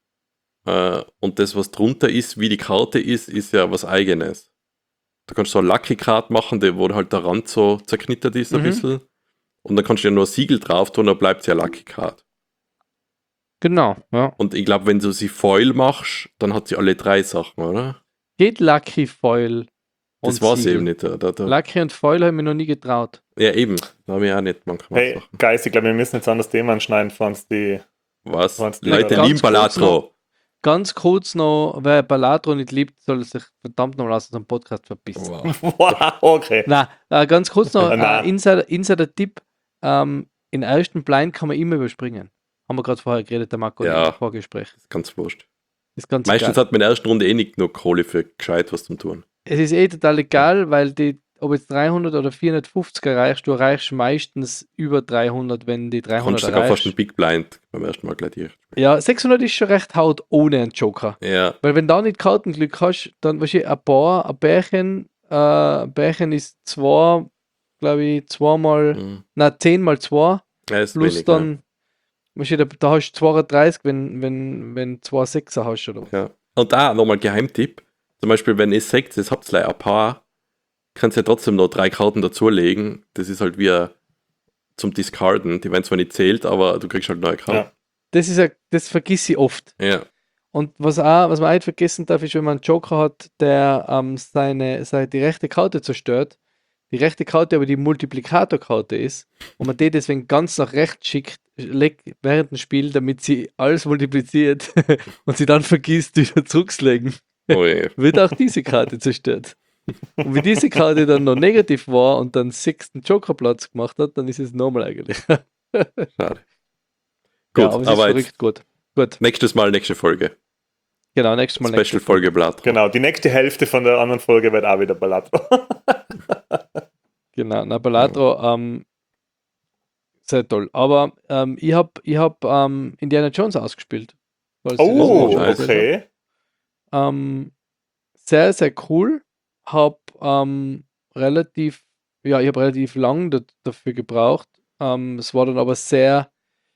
A: Und das, was drunter ist, wie die Karte ist ja was Eigenes. Du kannst so eine Lucky Card machen, wo halt der Rand so zerknittert ist ein bisschen. Und dann kannst du ja nur ein Siegel drauf tun, dann bleibt es ja Lucky Card.
B: Genau, ja.
A: Und ich glaube, wenn du sie Foil machst, dann hat sie alle 3 Sachen, oder?
B: Geht Lucky Foil und
A: Das war sie
B: Siegel.
A: eben nicht.
B: Lucky und Foil habe ich mir noch nie getraut.
A: Ja, eben. Da habe ich auch nicht manchmal
C: Hey,
A: Sachen.
C: Guys, ich glaube, wir müssen jetzt an das Thema anschneiden, falls die.
A: Was?
C: Ganz
A: Leute
C: kurz
A: lieben Balatro.
B: Ganz kurz noch, wer Balatro nicht liebt, soll sich verdammt nochmal aus unserem Podcast verbissen.
A: Wow.
C: Wow, okay.
B: Na, ganz kurz noch,
C: Na.
B: Insider-Tipp, in ersten Blind kann man immer überspringen. Haben wir gerade vorher geredet, der Marco
A: Ja.
B: im Vorgespräch.
A: Das ist ganz wurscht.
B: Ist ganz
A: Meistens
B: egal.
A: hat man in der ersten Runde nicht genug Kohle für gescheit was zum tun.
B: Es ist total egal, weil ob jetzt 300 oder 450 erreichst, du erreichst meistens über 300, wenn die
A: Du
B: 300
A: kannst sogar fast
B: erreichst.
A: einen Big Blind beim ersten Mal gleich durch.
B: Ja, 600 ist schon recht haut ohne einen Joker.
A: Ja,
B: Weil wenn du nicht Kartenglück hast, dann wahrscheinlich ein Bärchen ist glaube ich, 10 mal 2,
A: ja ist
B: plus
A: wenig,
B: dann, wahrscheinlich, da hast du 32, wenn 2 Sechser hast oder was.
A: Ja. Und da nochmal Geheimtipp. Zum Beispiel, wenn ihr sagt, das habt ihr ein paar, kannst du ja trotzdem noch 3 Karten dazulegen. Das ist halt wie zum Discarden. Die werden zwar nicht zählt, aber du kriegst halt neue Karten.
B: Das vergiss ich oft.
A: Ja.
B: Und was man auch nicht vergessen darf, ist, wenn man einen Joker hat, der die rechte Karte zerstört, die rechte Karte aber die Multiplikatorkarte ist und man die deswegen ganz nach rechts schickt, legt während dem Spiel, damit sie alles multipliziert und sie dann vergisst, wieder zurückzulegen,
A: Oh je.
B: wird auch diese Karte zerstört. Und wie diese Karte dann noch negativ war und dann 6. Jokerplatz gemacht hat, dann ist es normal eigentlich.
A: Schade. Gut,
B: Ja, aber es ist
A: aber jetzt
B: verrückt gut. Gut,
A: nächstes Mal, nächste Folge.
B: genau, nächstes Mal.
A: Special-Folge Blatt.
C: Genau, die nächste Hälfte von der anderen Folge wird auch wieder Balatro.
B: Genau, na Balatro, sehr toll. Aber ich hab Indiana Jones ausgespielt. falls ihr das
C: Oh,
B: nicht schon erzählt
C: okay.
B: habe. Sehr, sehr cool. Hab relativ lang dafür gebraucht. Es war dann aber sehr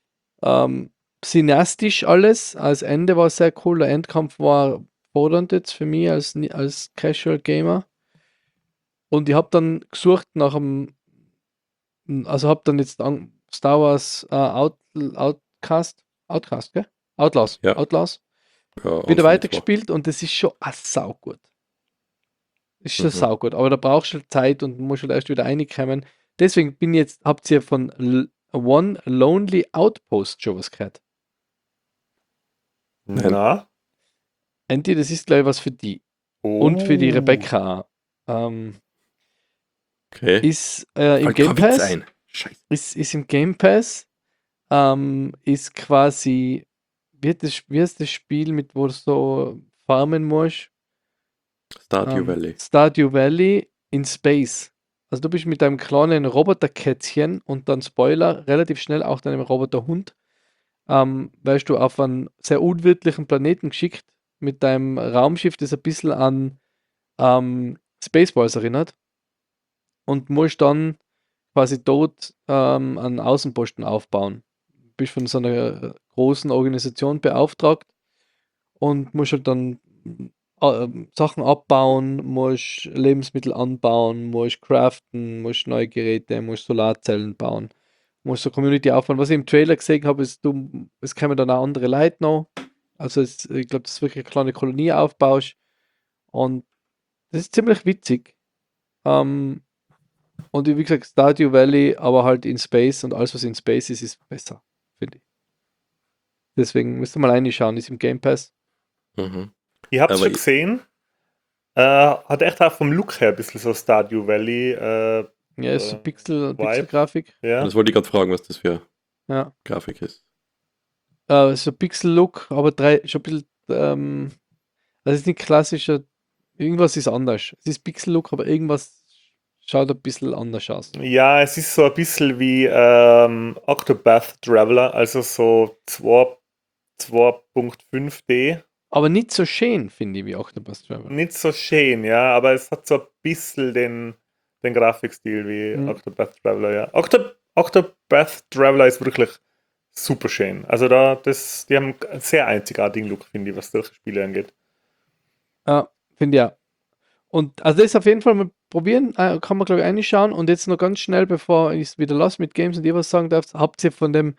B: cineastisch alles. Als Ende war sehr cool. Der Endkampf war fordernd jetzt für mich als Casual Gamer. Und ich habe dann gesucht nach einem, also habe dann jetzt Star Wars Outcast, gell? Outlaws.
A: Ja.
B: Outlaws.
A: Ja,
B: Wieder
A: und
B: weitergespielt und das ist schon saugut. ist schon
A: Mhm.
B: saugut. Aber da brauchst du halt Zeit und musst halt erst wieder reinkommen. Deswegen habt ihr von One Lonely Outpost schon was gehört?
A: Nein.
C: Na?
B: Andy, das ist gleich was für die. Und für die Rebecca auch.
A: Okay.
B: Ist im
A: Fällt
B: Game
A: kein Witz
B: Pass.
A: ein. Scheiße.
B: Ist im Game Pass. Ist quasi, wie heißt das Spiel, mit wo du so farmen musst?
A: Stardew Valley.
B: Stardew Valley in Space. Also du bist mit deinem kleinen Roboterkätzchen und dann Spoiler, relativ schnell auch deinem Roboterhund, wirst du auf einen sehr unwirtlichen Planeten geschickt mit deinem Raumschiff, das ein bisschen an Spaceballs erinnert und musst dann quasi dort einen Außenposten aufbauen. Bist von so einer großen Organisation beauftragt und musst halt dann Sachen abbauen, musst Lebensmittel anbauen, musst craften, musst neue Geräte, musst Solarzellen bauen, musst so Community aufbauen. Was ich im Trailer gesehen habe, ist, es kommen dann auch andere Leute noch. Also ich glaube, dass du wirklich eine kleine Kolonie aufbaust und das ist ziemlich witzig. Und wie gesagt, Stardew Valley, aber halt in Space und alles, was in Space ist, ist besser, finde ich. Deswegen müsst ihr mal reinschauen, ist im Game Pass.
A: Mhm.
C: Ich hab's
A: Aber
C: schon gesehen. Hat echt auch vom Look her ein bisschen so Stardew Valley.
B: Ja, ist so
C: Vibe.
B: Pixel-Grafik.
C: Ja.
A: das wollte ich gerade fragen, was das für
B: Ja.
A: Grafik ist.
B: So Pixel-Look, aber schon ein bisschen, das ist nicht klassischer, irgendwas ist anders. Es ist Pixel-Look, aber irgendwas schaut ein bisschen anders aus.
C: Ja, es ist so ein bisschen wie Octopath Traveler, also so 2.5D.
B: Aber nicht so schön, finde ich, wie Octopus Traveler.
C: Nicht so schön, ja, aber es hat so ein bisschen den Grafikstil wie
B: Mhm.
C: Octopath Traveler, ja. Octopath Traveler ist wirklich super schön. Also die haben einen sehr einzigartigen Look, finde ich, was solche Spiele angeht.
B: Ja, finde ich ja. Und also das auf jeden Fall mal probieren, kann man glaube ich reinschauen. Und jetzt noch ganz schnell, bevor ich es wieder lasse mit Games und ihr was sagen darf, habt ihr von dem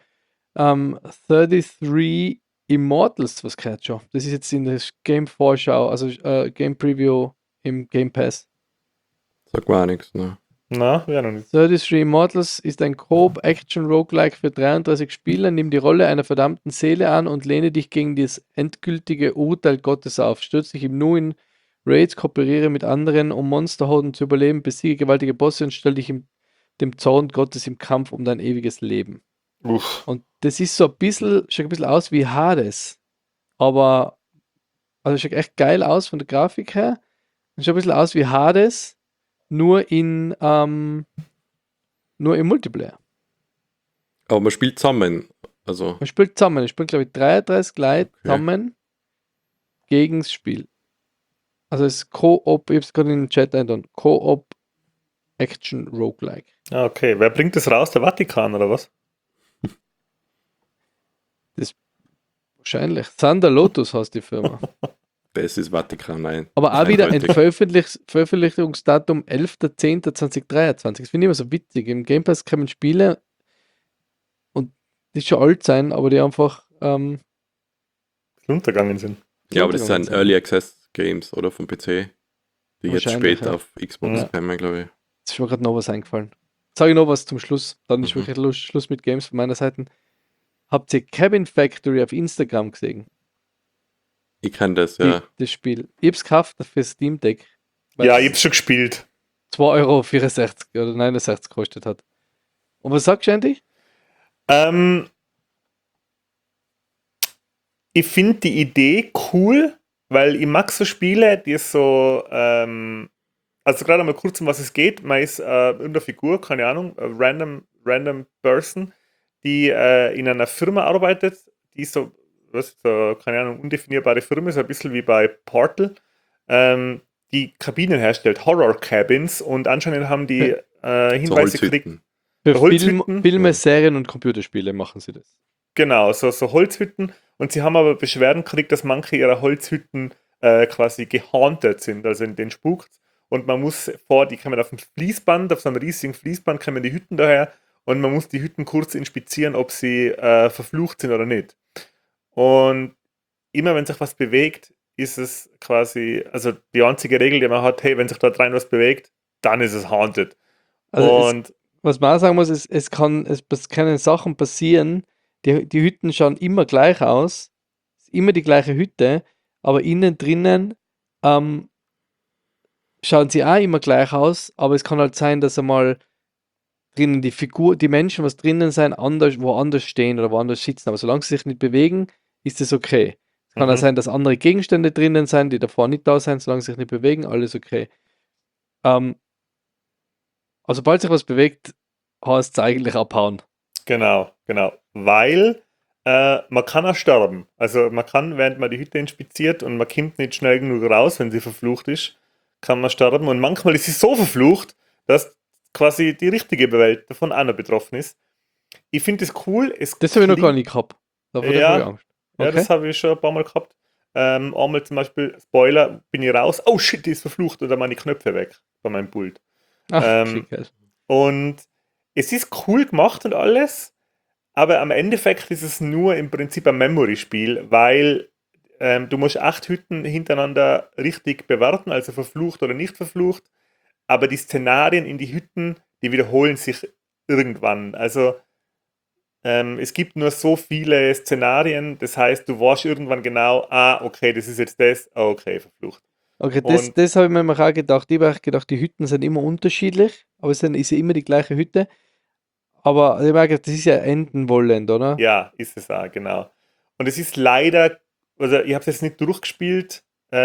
B: 33 Immortals was gehört schon? Das ist jetzt in der Game Vorschau, also Game Preview im Game Pass.
A: Sagt mir auch nichts, ne?
C: Na, ja, noch nicht.
B: 33 Immortals ist ein Coop-Action-Roguelike für 33 Spieler. Nimm die Rolle einer verdammten Seele an und lehne dich gegen das endgültige Urteil Gottes auf. Stürze dich im Nu in Raids, kooperiere mit anderen, um Monsterhorden zu überleben, besiege gewaltige Bosse und stell dich dem Zorn Gottes im Kampf um dein ewiges Leben.
C: Uff.
B: Und das ist so ein bisschen, schaut ein bisschen aus wie Hades. Aber, also schaut echt geil aus von der Grafik her. Und schaut ein bisschen aus wie Hades, nur im Multiplayer.
A: Aber man spielt zusammen. Also,
B: Man spielt zusammen. Ich spiele, glaube ich, 33 Leute
A: Okay.
B: zusammen gegen das Spiel. Also es ist Co-op, ich habe es gerade in den Chat eingetan. Co-op Action Roguelike.
C: Ah, okay. Wer bringt das raus? Der Vatikan oder was?
B: Wahrscheinlich. Thunder Lotus heißt die Firma.
A: das ist Vatikan, nein.
B: Aber auch wieder ein
A: Eindeutig.
B: Veröffentlichungsdatum 11.10.2023. Das finde ich immer so witzig. Im Game Pass kommen Spiele und die schon alt sein, aber die einfach
C: Untergegangen sind.
A: Ja, aber das sind
B: untergegangen
A: Early Access Games, oder? Vom PC. Die jetzt
B: Wahrscheinlich,
A: später
B: ja.
A: auf Xbox
B: Ja.
A: kommen, glaube ich.
B: Jetzt ist mir gerade noch was eingefallen. Sage ich noch was zum Schluss. Dann ist
A: Mhm.
B: wirklich Schluss mit Games von meiner Seite. Habt ihr Cabin Factory auf Instagram gesehen?
A: Ich kann das, ja.
B: Das Spiel. Ich hab's gekauft für Steam Deck. Weil
C: Ja,
B: es
C: ich hab's schon gespielt.
B: 2,64 € oder 69 gekostet hat. Und was sagst du eigentlich?
C: Ich finde die Idee cool, weil ich mag so Spiele, die so, also gerade mal kurz um was es geht, man ist irgendeine Figur, keine Ahnung, random person, die in einer Firma arbeitet, die so, keine Ahnung, undefinierbare Firma, so ein bisschen wie bei Portal, die Kabinen herstellt, Horror Cabins, und anscheinend haben die
A: So
C: Hinweise gekriegt.
A: Holzhütten.
B: Für
C: Holzhütten?
B: Filme,
A: Ja.
B: Serien und Computerspiele machen sie das.
C: Genau, so Holzhütten. Und sie haben aber Beschwerden gekriegt, dass manche ihrer Holzhütten quasi gehaunted sind, also in den spukt. Und man muss die kommen auf dem Fließband, auf so einem riesigen Fließband kommen die Hütten daher und man muss die Hütten kurz inspizieren, ob sie verflucht sind oder nicht. Und immer wenn sich was bewegt, ist es quasi, also die einzige Regel, die man hat, hey, wenn sich dort rein was bewegt, dann ist es haunted.
B: Also
C: Und
B: was man auch sagen muss, ist, es können Sachen passieren, die Hütten schauen immer gleich aus, ist immer die gleiche Hütte, aber innen drinnen ähm, schauen sie auch immer gleich aus, aber es kann halt sein, dass einmal drinnen die Menschen, was drinnen sein, woanders stehen oder woanders sitzen, aber solange sie sich nicht bewegen, ist es okay. Es kann auch sein, dass andere Gegenstände drinnen sein, die davor nicht da sind, solange sie sich nicht bewegen, alles okay. Also sobald sich was bewegt, heißt es eigentlich abhauen.
C: genau, weil man kann auch sterben. Also man kann, während man die Hütte inspiziert und man kommt nicht schnell genug raus, wenn sie verflucht ist, kann man sterben. Und manchmal ist sie so verflucht, dass quasi die richtige Welt davon auch noch betroffen ist. Ich finde das cool.
B: Das habe ich noch gar nicht gehabt. Davor habe ich
C: Ja,
B: Angst.
C: ja,
B: Okay.
C: das habe ich schon ein paar Mal gehabt. Einmal zum Beispiel, Spoiler, bin ich raus, oh shit, die ist verflucht und dann waren die Knöpfe weg bei meinem Pult.
B: Ach,
C: Ähm,
B: geil.
C: und es ist cool gemacht und alles, aber am Endeffekt ist es nur im Prinzip ein Memory-Spiel, weil du musst 8 Hütten hintereinander richtig bewerten, also verflucht oder nicht verflucht, aber die Szenarien in die Hütten, die wiederholen sich irgendwann. Also es gibt nur so viele Szenarien, das heißt, du weißt irgendwann genau, okay, das ist jetzt das, okay, verflucht.
B: Okay,
C: Und
B: das habe ich mir auch gedacht. Ich habe auch gedacht, die Hütten sind immer unterschiedlich, aber ist ja immer die gleiche Hütte. Aber ich habe auch gedacht, das ist ja enden wollend, oder?
C: ja, ist es auch, genau. Und es ist leider, also ich habe es jetzt nicht durchgespielt,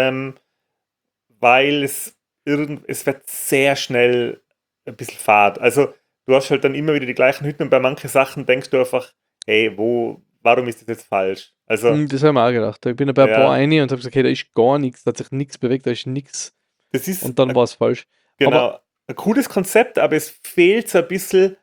C: weil es wird sehr schnell ein bisschen fad. Also du hast halt dann immer wieder die gleichen Hütten und bei manchen Sachen denkst du einfach, hey, warum ist das jetzt falsch? Also,
B: Das habe ich mir auch gedacht. Ich bin ja bei ein paar
C: ja,
B: rein und habe gesagt, okay, da ist gar nichts, da hat sich nichts bewegt, da ist nichts.
C: das ist
B: Und dann war es falsch. Aber
C: genau ein cooles Konzept, aber es fehlt so ein bisschen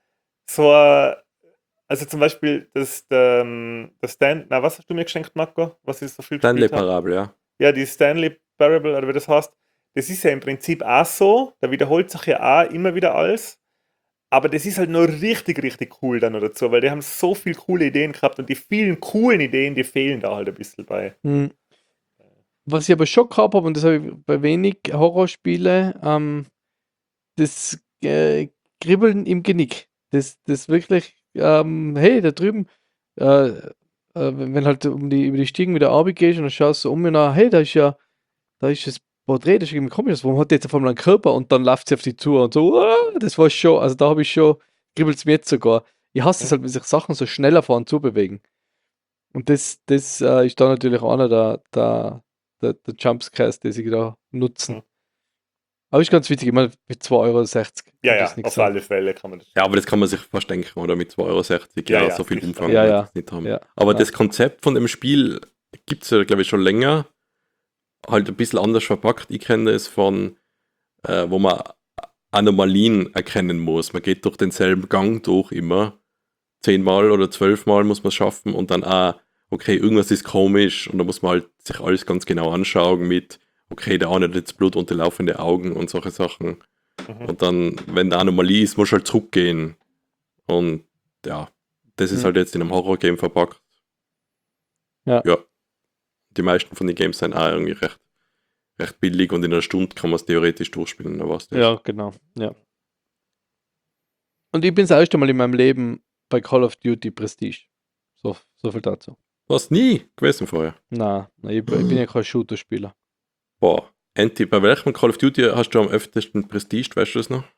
C: also zum Beispiel das was hast du mir geschenkt, Marco? Was ich so viel gespielt habe?
A: Stanley-Parabel, ja.
C: Ja, die Stanley Parable, oder wie das heißt, das ist ja im Prinzip auch so, da wiederholt sich ja auch immer wieder alles, aber das ist halt nur richtig, richtig cool dann noch dazu, weil die haben so viele coole Ideen gehabt und die vielen coolen Ideen, die fehlen da halt ein bisschen bei.
B: hm, was ich aber schon gehabt habe, und das habe ich bei wenig Horrorspiele, das Kribbeln im Genick. Das wirklich, hey, da drüben, wenn halt über die Stiegen wieder runtergehst und dann schaust du um und dann, hey, da ist das Porträt, das ist irgendwie komisch, warum hat die jetzt auf einmal einen Körper und dann läuft sie auf die zu und so, das war schon, also da habe ich schon, kribbelt es mir jetzt sogar. Ich hasse es
C: Hm?
B: halt, wenn sich Sachen so schneller fahren zu bewegen. Und das ist da natürlich einer der Jumpscares, die sie da nutzen.
C: Hm.
B: Aber ist ganz witzig, ich meine, mit 2,60 €
C: Ja,
B: kann
C: ja,
B: das nichts
C: auf
B: sein.
C: alle Fälle kann man das.
A: Ja, aber das kann man sich fast denken, oder? Mit 2,60 €,
C: Ja,
A: ja,
C: ja,
A: so viel
C: sicher.
A: Umfang
B: Ja,
A: wird
B: ja.
A: das nicht haben.
B: Ja,
A: Aber
B: ja.
A: das Konzept von dem Spiel gibt es ja, glaube ich, schon länger. Halt ein bisschen anders verpackt. Ich kenne es von, wo man Anomalien erkennen muss. Man geht durch denselben Gang durch immer. 10-mal oder 12-mal muss man es schaffen und dann, okay, irgendwas ist komisch und da muss man halt sich alles ganz genau anschauen mit, okay, der eine hat jetzt blutunterlaufende Augen und solche Sachen.
C: Mhm.
A: Und dann, wenn eine Anomalie ist, muss du halt zurückgehen. Und ja, das ist
B: Mhm.
A: halt jetzt in einem Horror-Game verpackt.
B: Ja.
A: Ja. Die meisten von den Games sind auch irgendwie recht billig und in einer Stunde kann man es theoretisch durchspielen. Da war's das.
B: Ja, genau. Ja. Und ich bin das erste Mal in meinem Leben bei Call of Duty Prestige. So viel dazu.
A: War's nie gewesen vorher.
B: Na, ich bin ja kein Shooter-Spieler.
A: Boah. Anti, bei welchem Call of Duty hast du am öftesten Prestige, weißt du das noch?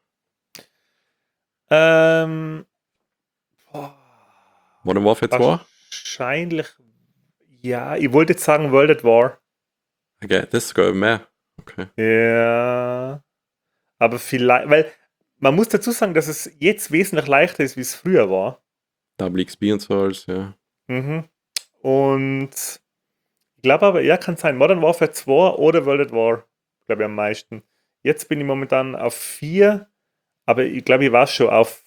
C: Boah,
A: Modern Warfare 2?
C: wahrscheinlich, ja, ich wollte jetzt sagen World at War.
A: Okay, das ist sogar mehr. Okay.
C: Ja, aber vielleicht, weil man muss dazu sagen, dass es jetzt wesentlich leichter ist, wie es früher war.
A: Double XP und so alles, ja.
C: Mhm. Und ich glaube aber, ja, kann sein, Modern Warfare 2 oder World at War, glaube ich am meisten. Jetzt bin ich momentan auf 4, aber ich glaube, ich war schon auf,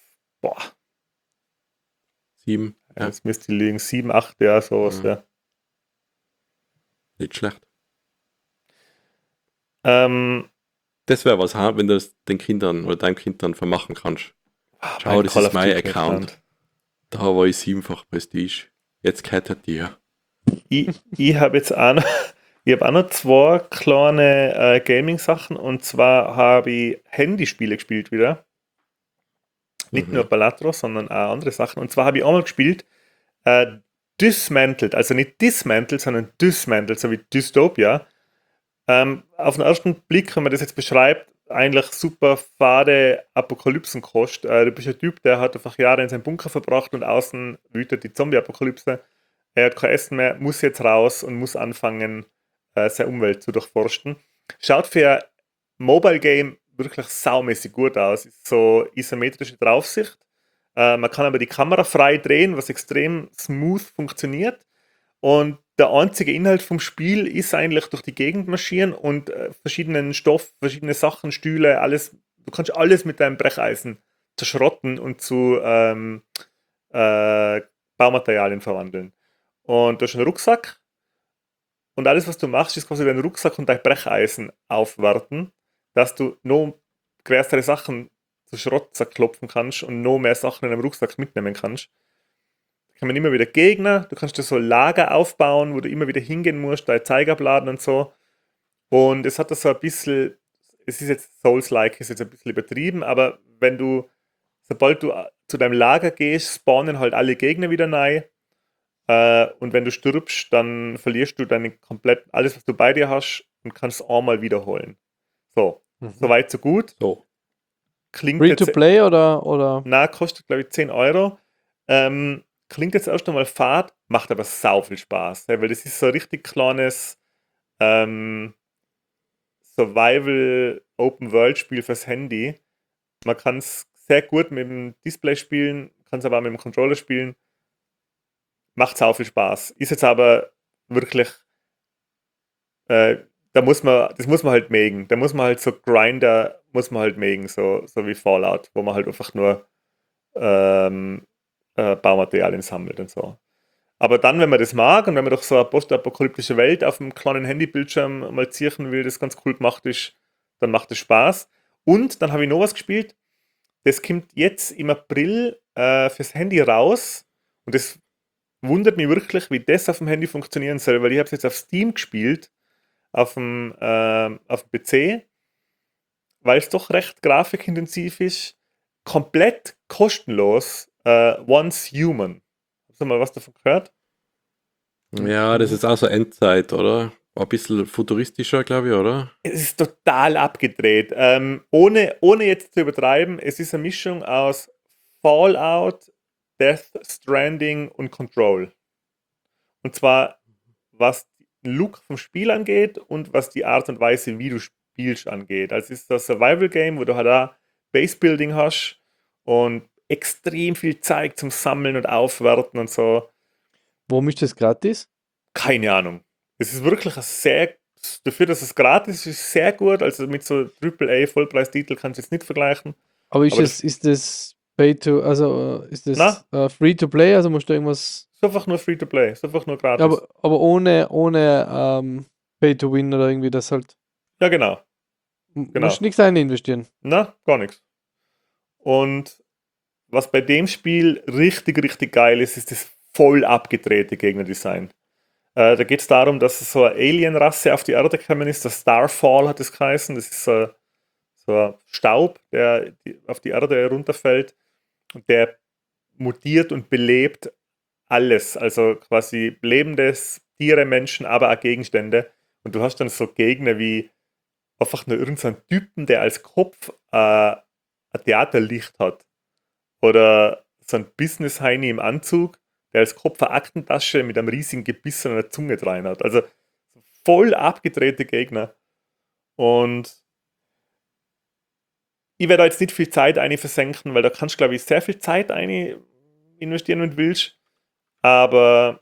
A: 7, ja,
C: jetzt müsste ich liegen, 7, 8, ja, sowas,
A: Ja.
C: ja.
A: nicht schlecht.
C: Ähm,
A: Das wäre was, wenn du das den Kindern oder deinem Kind dann vermachen kannst. Schau,
C: mein
A: das
C: Call
A: ist
C: of
A: mein
C: Duty
A: Account. Da war ich 7-fach Prestige. Jetzt gehört er dir.
C: Ich habe jetzt auch noch, Ich habe auch noch zwei kleine Gaming-Sachen, und zwar habe ich Handyspiele gespielt wieder. Nicht nur Balatro, sondern auch andere Sachen. Und zwar habe ich einmal gespielt Dismantled, also nicht Dismantled, sondern Dismantled, so wie Dystopia. Auf den ersten Blick, wenn man das jetzt beschreibt, eigentlich super fade Apokalypsenkost. Du bist ein Typ, der hat einfach Jahre in seinem Bunker verbracht und außen wütet die Zombie-Apokalypse. Er hat kein Essen mehr, muss jetzt raus und muss anfangen, seine Umwelt zu durchforsten. Schaut für ein Mobile Game wirklich saumäßig gut aus. Ist so isometrische Draufsicht. Man kann aber die Kamera frei drehen, was extrem smooth funktioniert. Und der einzige Inhalt vom Spiel ist eigentlich durch die Gegend marschieren und verschiedenen Stoff, verschiedene Sachen, Stühle, alles. Du kannst alles mit deinem Brecheisen zerschrotten und zu Baumaterialien verwandeln. Und du hast einen Rucksack und alles, was du machst, ist quasi dein Rucksack und dein Brecheisen aufwerten, dass du noch größere Sachen zu Schrott zerklopfen kannst und noch mehr Sachen in deinem Rucksack mitnehmen kannst. Da kann man immer wieder Gegner, du kannst dir so Lager aufbauen, wo du immer wieder hingehen musst, dein Zeiger abladen und so. Und es hat das so ein bisschen, es ist jetzt Souls-like, ist jetzt ein bisschen übertrieben, aber wenn du, sobald du zu deinem Lager gehst, spawnen halt alle Gegner wieder neu. Und wenn du stirbst, dann verlierst du deine komplett alles, was du bei dir hast, und kannst es einmal wiederholen. So, soweit, so gut.
A: So.
C: Klingt
B: Free
C: jetzt,
B: to play oder?
C: na, kostet glaube ich 10 Euro. Klingt jetzt erst einmal fad, macht aber sau viel Spaß. Ja, weil das ist so ein richtig kleines Survival-Open-World-Spiel fürs Handy. Man kann es sehr gut mit dem Display spielen, kann es aber auch mit dem Controller spielen. Macht sau viel Spaß. Ist jetzt aber wirklich, das muss man halt mägen. Da muss man halt so Grinder, muss man halt mägen, so wie Fallout, wo man halt einfach nur Baumaterialien sammelt und so. Aber dann, wenn man das mag und wenn man doch so eine postapokalyptische Welt auf einem kleinen Handybildschirm mal ziehen will, das ganz cool gemacht ist, dann macht es Spaß. Und dann habe ich noch was gespielt. Das kommt jetzt im April fürs Handy raus. Und das wundert mich wirklich, wie das auf dem Handy funktionieren soll, weil ich habe es jetzt auf Steam gespielt, auf dem PC, weil es doch recht grafikintensiv ist. Komplett kostenlos. Once Human. Hast du mal was davon gehört?
A: Ja, das ist auch so Endzeit, oder? Ein bisschen futuristischer, glaube ich, oder?
C: Es ist total abgedreht. Ohne jetzt zu übertreiben, es ist eine Mischung aus Fallout, Death Stranding und Control. Und zwar, was den Look vom Spiel angeht und was die Art und Weise, wie du spielst, angeht. Also es ist das Survival-Game, wo du halt auch Base-Building hast und extrem viel Zeit zum Sammeln und Aufwerten und so.
B: Warum ist das gratis?
C: Keine Ahnung. Es ist wirklich ein sehr, dafür, dass es gratis ist, sehr gut. Also mit so AAA Vollpreistitel kannst du jetzt nicht vergleichen.
B: Aber ist
C: Aber
B: ist das Pay to, also ist
C: Na?
B: das Free to Play? Also musst du irgendwas,
C: Ist einfach nur Free to Play, ist einfach nur gratis.
B: aber ohne Pay to Win oder irgendwie das halt.
C: Ja, genau. Genau.
B: Musst nichts rein investieren.
C: Na, gar nichts. Und was bei dem Spiel richtig, richtig geil ist, ist das voll abgedrehte Gegnerdesign. Da geht es darum, dass so eine Alien-Rasse auf die Erde gekommen ist. Der Starfall hat es geheißen. Das ist so ein Staub, der auf die Erde herunterfällt. Und der mutiert und belebt alles. Also quasi lebendes, Tiere, Menschen, aber auch Gegenstände. Und du hast dann so Gegner wie einfach nur irgendeinen Typen, der als Kopf ein Theaterlicht hat. Oder so ein Business-Heini im Anzug, der als Kopf eine Aktentasche mit einem riesigen Gebiss und einer Zunge rein hat. Also voll abgedrehte Gegner. Und ich werde da jetzt nicht viel Zeit versenken, weil da kannst du, glaube ich, sehr viel Zeit investieren, wenn du willst. Aber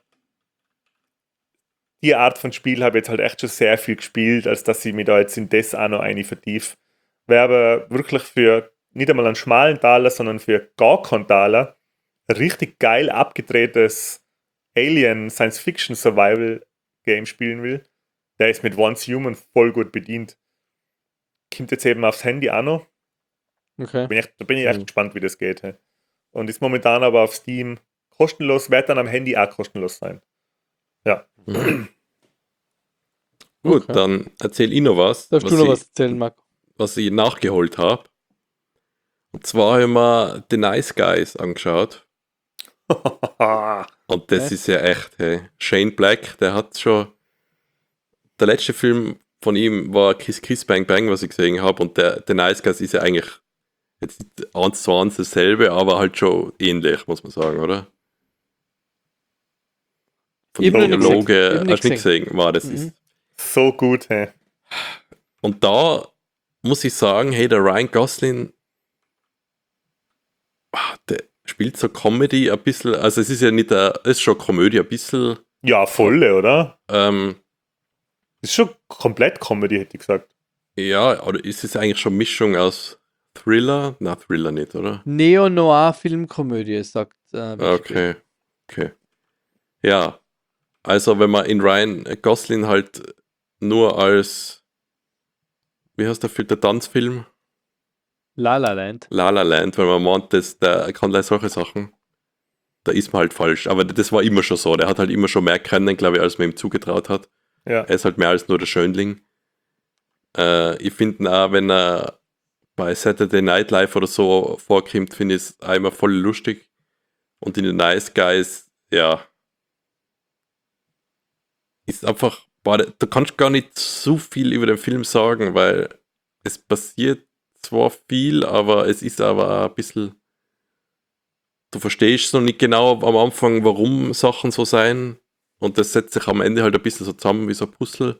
C: die Art von Spiel habe ich jetzt halt echt schon sehr viel gespielt, als dass ich mich da jetzt in das auch noch vertiefe. Wäre aber wirklich für nicht einmal einen schmalen Taler, sondern für gar keinen Taler ein richtig geil abgedrehtes Alien Science-Fiction Survival Game spielen will, der ist mit Once Human voll gut bedient. Kommt jetzt eben aufs Handy auch noch.
B: Okay.
C: Da bin ich echt gespannt, wie das geht. Hey. Und ist momentan aber auf Steam kostenlos, wird dann am Handy auch kostenlos sein. Ja.
A: Gut,
B: Okay.
A: dann erzähl ich noch was,
B: Darfst du noch was erzählen, Marco?
A: was ich nachgeholt habe. Und zwar haben wir The Nice Guys angeschaut. Und das
B: Okay.
A: ist ja echt, hey. Shane Black, der hat schon. Der letzte Film von ihm war Kiss Kiss Bang Bang, was ich gesehen habe. Und der The Nice Guys ist ja eigentlich jetzt nicht 1:1 dasselbe, aber halt schon ähnlich, muss man sagen, oder? Von
B: Ich
A: den
B: hab noch nicht gesehen. Ich
A: Dialogen,
B: hab nicht
A: hast du nicht gesehen? Wow, das
B: Mhm.
A: ist.
C: So gut, hey.
A: Und da muss ich sagen, hey, der Ryan Gosling, der spielt so Comedy ein bisschen, also es ist ja nicht, es ist schon Komödie ein bisschen,
C: Ja, volle, oder?
A: ähm,
C: Ist schon komplett Comedy, hätte ich gesagt.
A: ja, oder ist es eigentlich schon Mischung aus Thriller? Na, Thriller nicht, oder?
B: Neo-Noir-Filmkomödie, sagt Wikipedia.
A: Okay. Ja, also wenn man in Ryan Gosling halt nur als, wie heißt der Tanzfilm?
B: La La Land.
A: La La Land, wenn man meint, der kann gleich solche Sachen, da ist man halt falsch. Aber das war immer schon so. Der hat halt immer schon mehr können, glaube ich, als man ihm zugetraut hat.
C: Ja.
A: Er ist halt mehr als nur der Schönling. Ich finde auch, wenn er bei Saturday Night Live oder so vorkommt, finde ich es auch immer voll lustig. Und in den Nice Guys, ja, ist einfach, boah, du kannst gar nicht so viel über den Film sagen, weil es passiert zwar viel, aber es ist aber auch ein bisschen, du verstehst noch nicht genau am Anfang, warum Sachen so sein. Und das setzt sich am Ende halt ein bisschen so zusammen wie so ein Puzzle.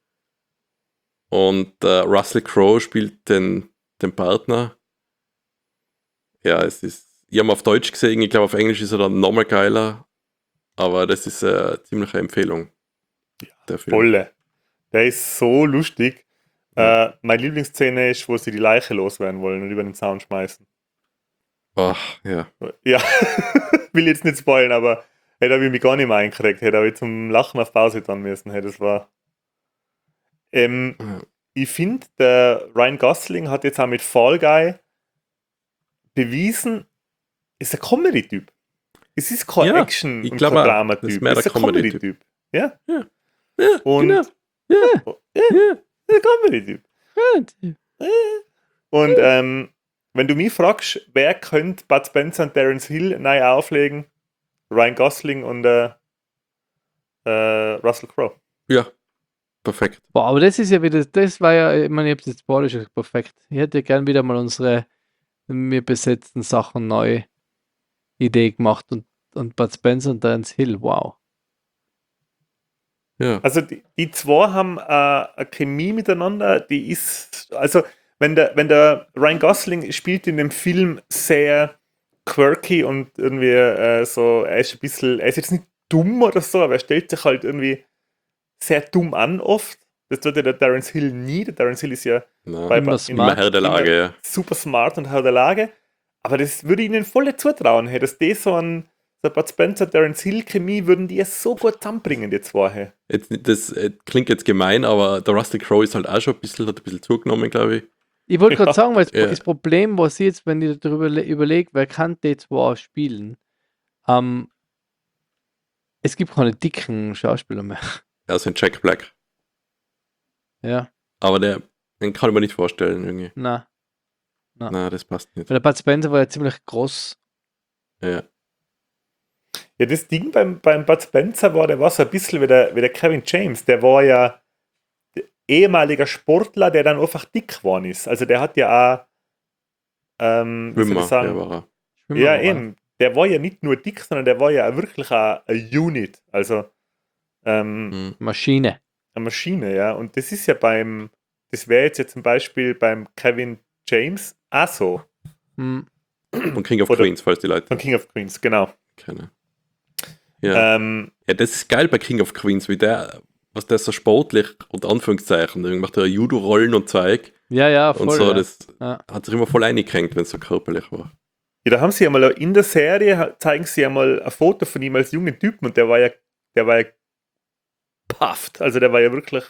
A: Und Russell Crowe spielt den Partner. Ja, es ist, ich habe ihn auf Deutsch gesehen, ich glaube auf Englisch ist er dann nochmal geiler. Aber das ist eine ziemliche Empfehlung. Der Film.
C: Volle. Der ist so lustig. Meine Lieblingsszene ist, wo sie die Leiche loswerden wollen und über den Zaun schmeißen.
A: Ach, ja.
C: Ja, will jetzt nicht spoilen, aber hey, da habe ich mich gar nicht mehr eingekriegt. Hey, da habe ich zum Lachen auf Pause dann müssen. Hey, das war. Ich finde, der Ryan Gosling hat jetzt auch mit Fall Guy bewiesen, ist ein Comedy-Typ. Es ist kein
A: Ja,
C: Action-
A: ich
C: und
A: glaube
C: kein
A: auch,
C: Drama-Typ.
A: das ist mehr
C: Es ist
A: der
C: ein
A: Comedy-Typ.
C: Comedy-Typ. Ja?
A: Ja,
C: Und
A: genau. Ja.
C: ein Comedy-Typ. Und wenn du mich fragst, wer könnte Bud Spencer und Terence Hill neu auflegen? Ryan Gosling und Russell Crowe.
A: Ja, perfekt.
B: Boah, aber das ist ja wieder, das war ja, ich meine, ich hab's jetzt vorher schon perfekt. Ich hätte gern wieder mal unsere mir besetzten Sachen neu Idee gemacht und Bud Spencer und Terence Hill, wow.
A: Ja.
C: Also die zwei haben eine Chemie miteinander, die ist, also wenn der Ryan Gosling spielt in dem Film sehr quirky und irgendwie so, er ist ein bisschen, er ist jetzt nicht dumm oder so, aber er stellt sich halt irgendwie sehr dumm an oft. Das tut ja der Terence Hill nie. Der Terence Hill ist ja
A: Na,
B: Immer
C: in-
B: smart.
A: immer Herr der Lage, ja.
C: super smart und Herr der Lage. Aber das würde ich ihnen voll zutrauen, hey, dass die so ein Bud Spencer, Terence Hill Chemie würden die ja so gut zusammenbringen, die zwei. Hey.
A: Jetzt, das klingt jetzt gemein, aber der Russell Crowe ist halt auch schon hat ein bisschen zugenommen, glaube ich.
B: Ich wollte gerade sagen, weil
A: Ja.
B: das Problem, was ich jetzt, wenn ich darüber überlege, wer kann die zwei spielen, es gibt keine dicken Schauspieler mehr.
A: Also ein Jack Black.
B: Ja,
A: Aber den kann ich mir nicht vorstellen, irgendwie.
B: na.
A: Na, das passt nicht.
B: Weil der Bud Spencer war ja ziemlich groß.
A: Ja.
C: Ja, das Ding beim Bud Spencer war, der war so ein bisschen wie der Kevin James. Der war ja ehemaliger Sportler, der dann einfach dick geworden ist. Also der hat ja auch, wie soll ich
A: Schwimmer,
C: sagen,
A: der war er.
B: Schwimmer
C: ja
B: war er.
C: eben, der war ja nicht nur dick, sondern der war ja auch wirklich ein Unit, also
A: Hm.
B: Maschine.
C: eine Maschine, ja. Und das ist ja das wäre jetzt zum Beispiel beim Kevin James auch so,
B: Hm.
A: Und King of
C: Oder-
A: Queens, falls die Leute
C: von King of Queens, genau.
A: kennen. Ja. Ja, das ist geil bei King of Queens, wie was der so sportlich, unter Anführungszeichen, der macht ja Judo-Rollen und Zeug
B: Ja, voll.
A: und so,
B: ja.
A: das
B: Ja.
A: hat sich immer voll eingehängt, wenn es so körperlich war.
C: Ja, da haben sie ja mal in der Serie, zeigen sie ja mal ein Foto von ihm als jungen Typen und der war ja pafft. Also der war ja wirklich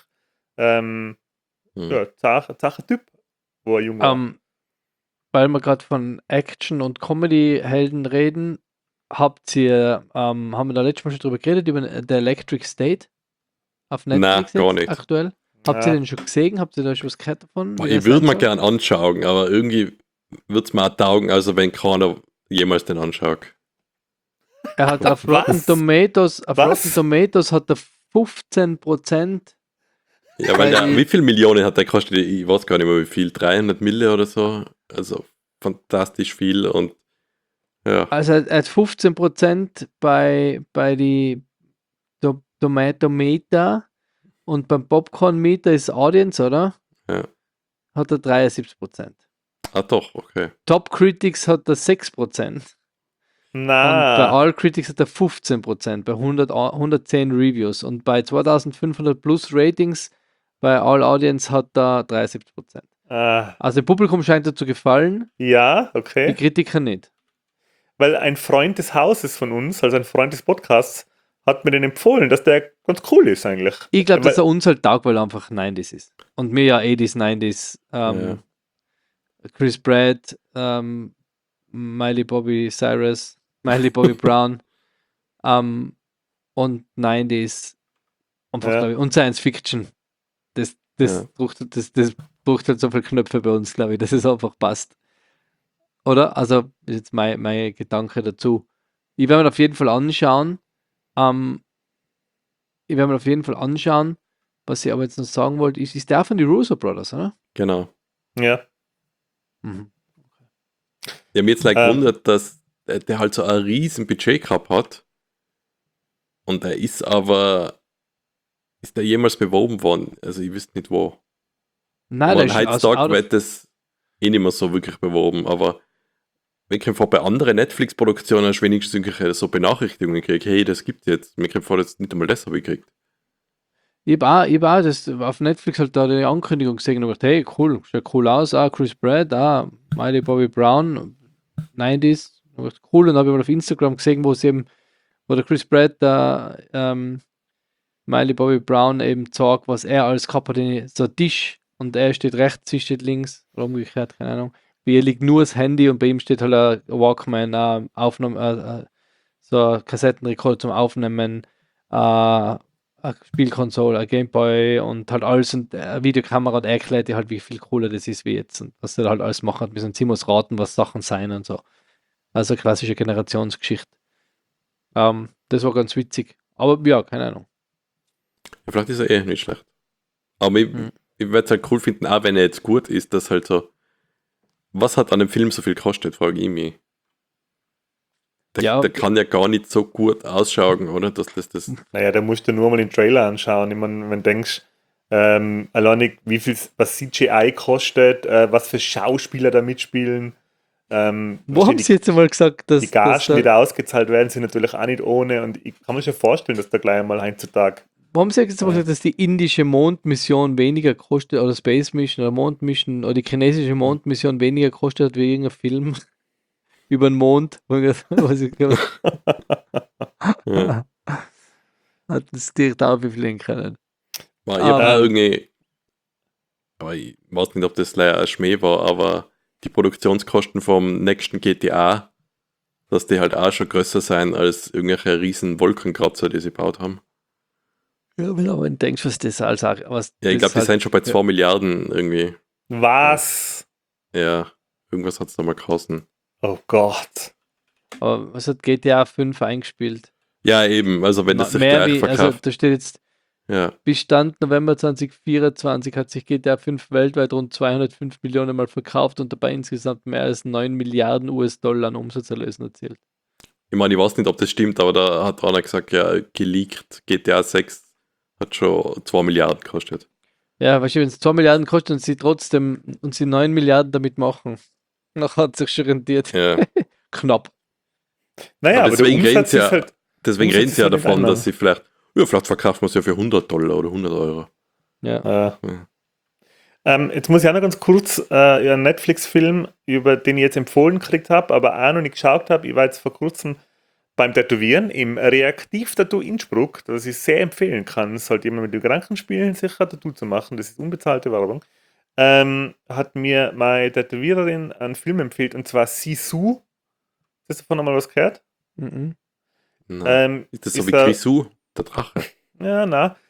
C: ja, zacher Typ, wo er jung war.
B: Weil wir gerade von Action- und Comedy-Helden reden, haben wir da letztes Mal schon drüber geredet, über The Electric State auf
A: Nein,
B: Netflix
A: gar
B: jetzt
A: nicht.
B: aktuell. Habt ihr den schon gesehen? Habt ihr da schon was gehört davon?
A: Boah,
B: wie der
A: ich würde
B: sein
A: mir
B: soll?
A: gern anschauen, aber irgendwie wird es mir auch taugen, also wenn keiner jemals den anschaut.
B: Er hat auf
C: Was?
B: Rotten Tomatoes hat er 15%.
A: Ja, weil
B: Weil
A: wie viel Millionen hat der gekostet? Ich weiß gar nicht mehr wie viel, 300 Mille oder so. Also fantastisch viel und ja,
B: Also er hat 15% bei die Tomatometer und beim Popcorn-Meter ist Audience, oder?
A: ja.
B: Hat er 73%.
A: Ah doch, okay.
B: Top Critics hat er 6%. Und bei
C: Na,
B: All Critics hat er 15% bei 110 Reviews. Und bei 2500 plus Ratings bei All Audience hat er 73%. Also dem Publikum scheint er zu gefallen,
C: ja,
B: die
C: okay.
B: Kritiker nicht.
C: Weil ein Freund des Hauses von uns, also ein Freund des Podcasts, hat mir den empfohlen, dass der ganz cool ist eigentlich.
B: Ich glaube, dass
C: Weil-
B: er uns halt taugt, weil er einfach 90s ist. Und mir ja 80s, 90s, Chris Pratt, Miley Bobby Cyrus, Miley Bobby Brown und 90s einfach,
C: Ja.
B: glaube ich, und Science Fiction. Das
A: Ja.
B: braucht halt so viele Knöpfe bei uns, glaube ich, dass es einfach passt. Oder? Also, ist jetzt mein Gedanke dazu. Ich werde mir auf jeden Fall anschauen. Was ich aber jetzt noch sagen wollte, ist der von die Russo Brothers, oder?
A: Genau.
C: ja.
B: Mhm.
A: Ich habe mich jetzt like
C: Ähm.
A: gewundert, dass der halt so ein riesen Budget gehabt hat. Und der ist der jemals beworben worden? Also ich wüsste nicht wo.
B: Nein,
A: Aber
B: der ist
A: heutzutage
B: out of-
A: wird das eh nicht mehr so wirklich beworben, aber wenn ich vor bei anderen Netflix-Produktionen hast du wenigstens irgendwelche so Benachrichtigungen gekriegt, hey, das gibt's jetzt. Mir kommt vor, jetzt nicht einmal das habe ich gekriegt.
B: Ich habe auch das auf Netflix halt da die Ankündigung gesehen und gedacht, hey, cool, schaut cool aus, Chris Pratt, Miley Bobby Brown, 90s, und gedacht, cool, und dann habe ich mal auf Instagram gesehen, wo der Chris Pratt Miley Bobby Brown eben zeigt, was er alles gehabt hat, so ein Tisch, und er steht rechts, sie steht links, oder umgekehrt, keine Ahnung. Bei ihr liegt nur das Handy und bei ihm steht halt ein Walkman, so ein Kassettenrekorder zum Aufnehmen, eine Spielkonsole, ein Gameboy und halt alles und eine Videokamera, und er erklärt dir halt, wie viel cooler das ist wie jetzt und was er da halt alles machen hat. Wir sind ziemlich raten, was Sachen sein und so. Also klassische Generationsgeschichte. Das war ganz witzig. Aber ja, keine Ahnung.
A: Ja, vielleicht ist er eh nicht schlecht. Aber ich werde es halt cool finden, auch wenn er jetzt gut ist, dass halt so, was hat an dem Film so viel gekostet, frage ich mich. Der kann ja gar nicht so gut ausschauen, oder? Dass das
C: Naja, da musst du nur mal den Trailer anschauen. Ich meine, wenn du denkst, alleine wie viel was CGI kostet, was für Schauspieler da mitspielen.
B: Wo haben
C: wahrscheinlich
B: sie jetzt einmal gesagt, dass
C: die Gagen, die da ausgezahlt werden, sind natürlich auch nicht ohne. Und ich kann mir schon vorstellen, dass da gleich mal heutzutage.
B: wo haben sie jetzt einmal gesagt, dass die indische Mondmission weniger kostet, oder Space Mission oder Mondmission, oder die chinesische Mondmission weniger kostet hat wie irgendein Film über den Mond? Was ich
A: ja.
B: hat das direkt aufgefliegen können.
A: Ich habe auch irgendwie, aber ich weiß nicht, ob das leider ein Schmäh war, aber die Produktionskosten vom nächsten GTA, dass die halt auch schon größer sein als irgendwelche riesen Wolkenkratzer, die sie gebaut haben.
B: Ja, wenn du denkst, was das als was
A: Ja, ich glaube, die
B: halt,
A: sind schon bei 2 Milliarden irgendwie.
C: Was?
A: Ja, irgendwas hat es nochmal gekostet.
C: Oh Gott.
B: aber was hat GTA 5 eingespielt?
A: Ja, eben, also wenn das sich
B: Mehr
A: gleich
B: wie, also
A: verkauft.
B: da steht jetzt,
A: Ja,
B: bis Stand November 2024 hat sich GTA 5 weltweit rund 205 Millionen Mal verkauft und dabei insgesamt mehr als 9 Milliarden US-Dollar an Umsatzerlösen erzielt.
A: ich meine, ich weiß nicht, ob das stimmt, aber da hat einer gesagt, ja, geleakt, GTA 6 hat schon 2 Milliarden gekostet.
B: Ja, wahrscheinlich, wenn es 2 Milliarden kostet und sie 9 Milliarden damit machen, dann hat es sich schon rentiert.
A: Ja.
B: Knapp.
C: Naja, aber der
A: deswegen reden
C: Umsatz
A: sie
C: ist
A: ja,
C: halt.
A: deswegen
C: Umsatz
A: reden
C: ist
A: sie ja
C: halt nicht
A: davon,
C: einmal.
A: dass sie vielleicht verkaufen wir es ja für $100 oder 100 Euro.
B: Ja.
C: Jetzt muss ich auch noch ganz kurz einen Netflix-Film, über den ich jetzt empfohlen gekriegt habe, aber auch noch nicht geschaut habe. Ich war jetzt vor kurzem beim Tätowieren im Reaktiv-Tattoo Innsbruck, das ich sehr empfehlen kann. Es sollte jemand mit den Gedanken spielen, sich ein Tattoo zu machen. Das ist unbezahlte Werbung. Hat mir meine Tätowiererin einen Film empfiehlt, und zwar Sisu. Hast du davon einmal was gehört?
B: Mhm.
A: Nein. Ist das so wie
C: er-
A: Grisou, der Drache?
C: Ja, na.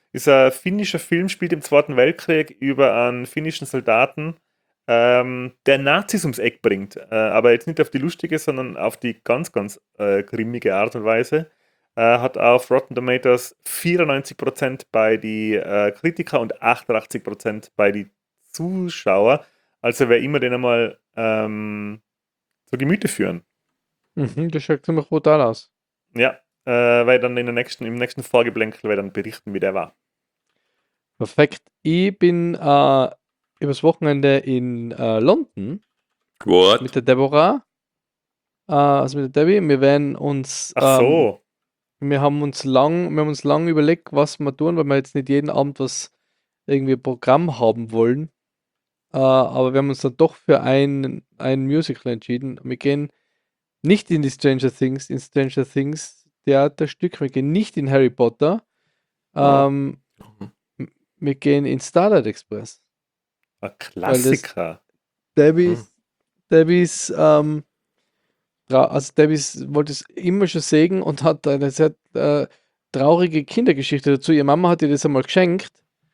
C: Ist ein finnischer Film, spielt im Zweiten Weltkrieg über einen finnischen Soldaten, der Nazis ums Eck bringt. Aber jetzt nicht auf die lustige, sondern auf die ganz, ganz grimmige Art und Weise. Hat auf Rotten Tomatoes 94% bei die Kritiker und 88% bei die Zuschauer. Also wer immer den einmal zu Gemüte führen.
B: Das schaut ziemlich brutal aus.
C: Ja, weil dann im nächsten Vorgeplänkel dann berichten, wie der war.
B: Perfekt. Ich bin übers Wochenende in London
A: What?
B: mit der Deborah, also mit der Debbie. Wir werden uns,
C: Ach so.
B: wir haben uns lang überlegt, was wir tun, weil wir jetzt nicht jeden Abend was irgendwie Programm haben wollen. Aber wir haben uns dann doch für ein Musical entschieden. Wir gehen nicht in Stranger Things Theaterstück. Wir gehen nicht in Harry Potter.
A: Mhm.
B: Wir gehen in Starlight Express.
C: Ein Klassiker.
B: Debbys wollte es immer schon sehen und hat eine sehr traurige Kindergeschichte dazu. Ihre Mama hat ihr das einmal geschenkt,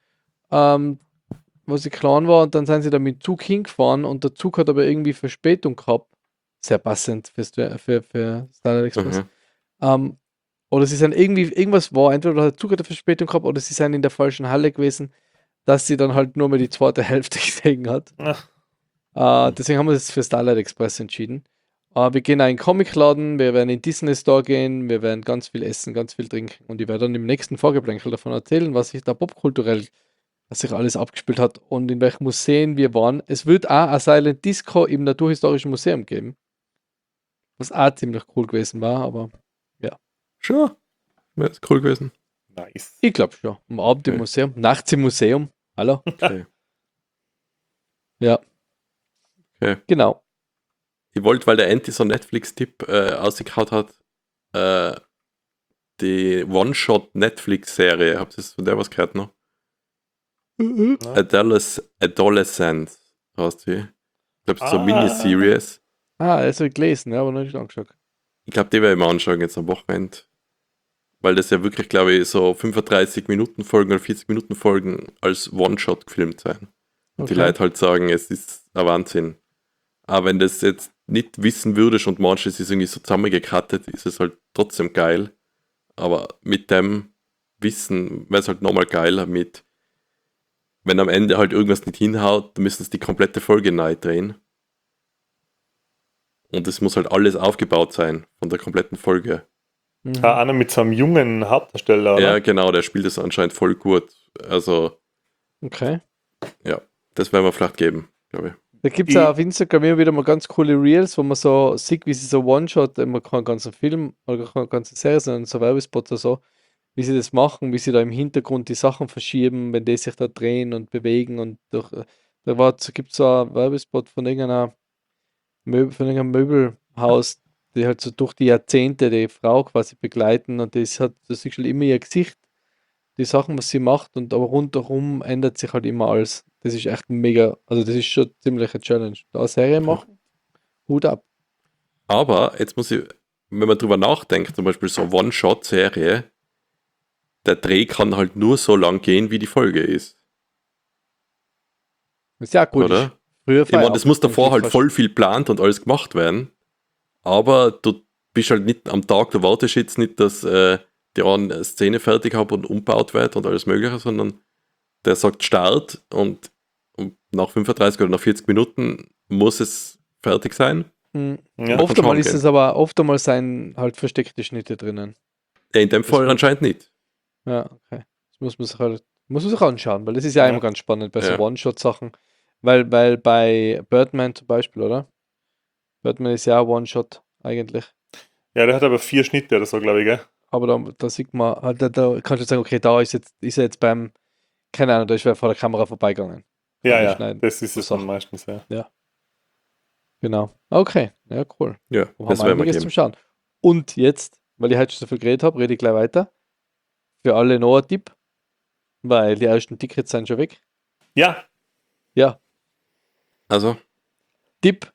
B: wo sie klein war, und dann sind sie da mit dem Zug hingefahren und der Zug hat aber irgendwie Verspätung gehabt. Sehr passend für Starlight Express. Oder sie sind irgendwas war, entweder hat der Zug hat eine Verspätung gehabt oder sie sind in der falschen Halle gewesen, dass sie dann halt nur mal die zweite Hälfte gesehen hat. Deswegen haben wir uns für Starlight Express entschieden. Wir gehen auch in den Comicladen, wir werden in den Disney Store gehen, wir werden ganz viel essen, ganz viel trinken und ich werde dann im nächsten Vorgeplänkel davon erzählen, was sich da popkulturell, was sich alles abgespielt hat und in welchen Museen wir waren. Es wird auch ein Silent Disco im Naturhistorischen Museum geben, was auch ziemlich cool gewesen war, aber
A: Sure. Wäre das cool gewesen.
C: Nice.
B: ich glaube schon. Am Abend im
A: Okay.
B: Museum, nachts im Museum. Hallo?
A: Okay.
B: Ja.
A: Okay.
B: Genau.
A: Ich wollte, weil der Anti so einen Netflix-Tipp ausgehauen hat, die One-Shot-Netflix-Serie, habt ihr von der was gehört noch? Adolescent heißt die. Ich glaube, so eine Miniseries.
B: Das habe ich gelesen, ja, aber noch nicht angeschaut.
A: Ich glaube, die werde ich mir anschauen jetzt am Wochenende. Weil das ja wirklich, glaube ich, so 35 Minuten Folgen oder 40 Minuten Folgen als One-Shot gefilmt sein. Und die
B: Okay.
A: Leute halt sagen, es ist ein Wahnsinn. Aber wenn das jetzt nicht wissen würdest und manches ist irgendwie so zusammengekrattet, ist es halt trotzdem geil. Aber mit dem Wissen wäre es halt nochmal geiler mit, wenn am Ende halt irgendwas nicht hinhaut, dann müssen sie die komplette Folge neu drehen. Und es muss halt alles aufgebaut sein von der kompletten Folge.
C: Einer mit so einem jungen Hauptdarsteller, oder?
A: Ja, genau, der spielt es anscheinend voll gut. Also,
B: Okay.
A: ja, das werden wir vielleicht geben, glaube ich.
B: Da gibt es auch auf Instagram immer wieder mal ganz coole Reels, wo man so sieht, wie sie so One-Shot, immer keinen ganzen Film oder keine ganze Serie, sondern so Werbespot oder so, wie sie das machen, wie sie da im Hintergrund die Sachen verschieben, wenn die sich da drehen und bewegen und durch. Gibt es so einen Werbespot von irgendeinem Möbelhaus, die halt so durch die Jahrzehnte die Frau quasi begleiten und das ist schon immer ihr Gesicht, die Sachen, was sie macht, und aber rundherum ändert sich halt immer alles. Das ist echt mega, also das ist schon ziemlich eine Challenge. Da eine Serie machen, Hut ab.
A: Aber jetzt muss ich, wenn man drüber nachdenkt, zum Beispiel so eine One-Shot-Serie, der Dreh kann halt nur so lang gehen, wie die Folge ist.
B: Ist ja gut.
A: Oder?
B: Früher
A: Ich meine, das muss davor halt voll viel geplant und alles gemacht werden. Aber du bist halt nicht am Tag, du wartest jetzt nicht, dass die eine Szene fertig habe und umgebaut wird und alles Mögliche, sondern der sagt Start und nach 35 oder nach 40 Minuten muss es fertig sein.
C: Ja.
B: Oft einmal ist es aber, oft einmal sein halt versteckte Schnitte drinnen.
A: Ja, in dem Fall anscheinend nicht.
B: Ja, okay. Das muss man sich anschauen, weil das ist ja immer ganz spannend bei so One-Shot-Sachen. Weil bei Birdman zum Beispiel, oder? Birdman ist ja One-Shot eigentlich.
C: Ja, der hat aber 4 Schnitte oder so, glaube ich, gell?
B: Aber da sieht man, halt, da kannst du sagen, okay, da ist er jetzt beim, keine Ahnung, da ist wer vor der Kamera vorbeigegangen.
C: Ja,
B: Schneiden.
C: das ist es
B: So
C: dann meistens, ja.
B: Genau. Okay, ja, cool.
A: Ja,
B: Wir
A: das
B: haben
A: werden wir
B: einiges
A: geben.
B: zum Schauen. Und jetzt, weil ich heute schon so viel geredet habe, rede ich gleich weiter. Für alle noch ein Tipp, weil die ersten Tickets sind schon weg.
C: Ja,
B: Ja,
A: Also,
B: Tipp: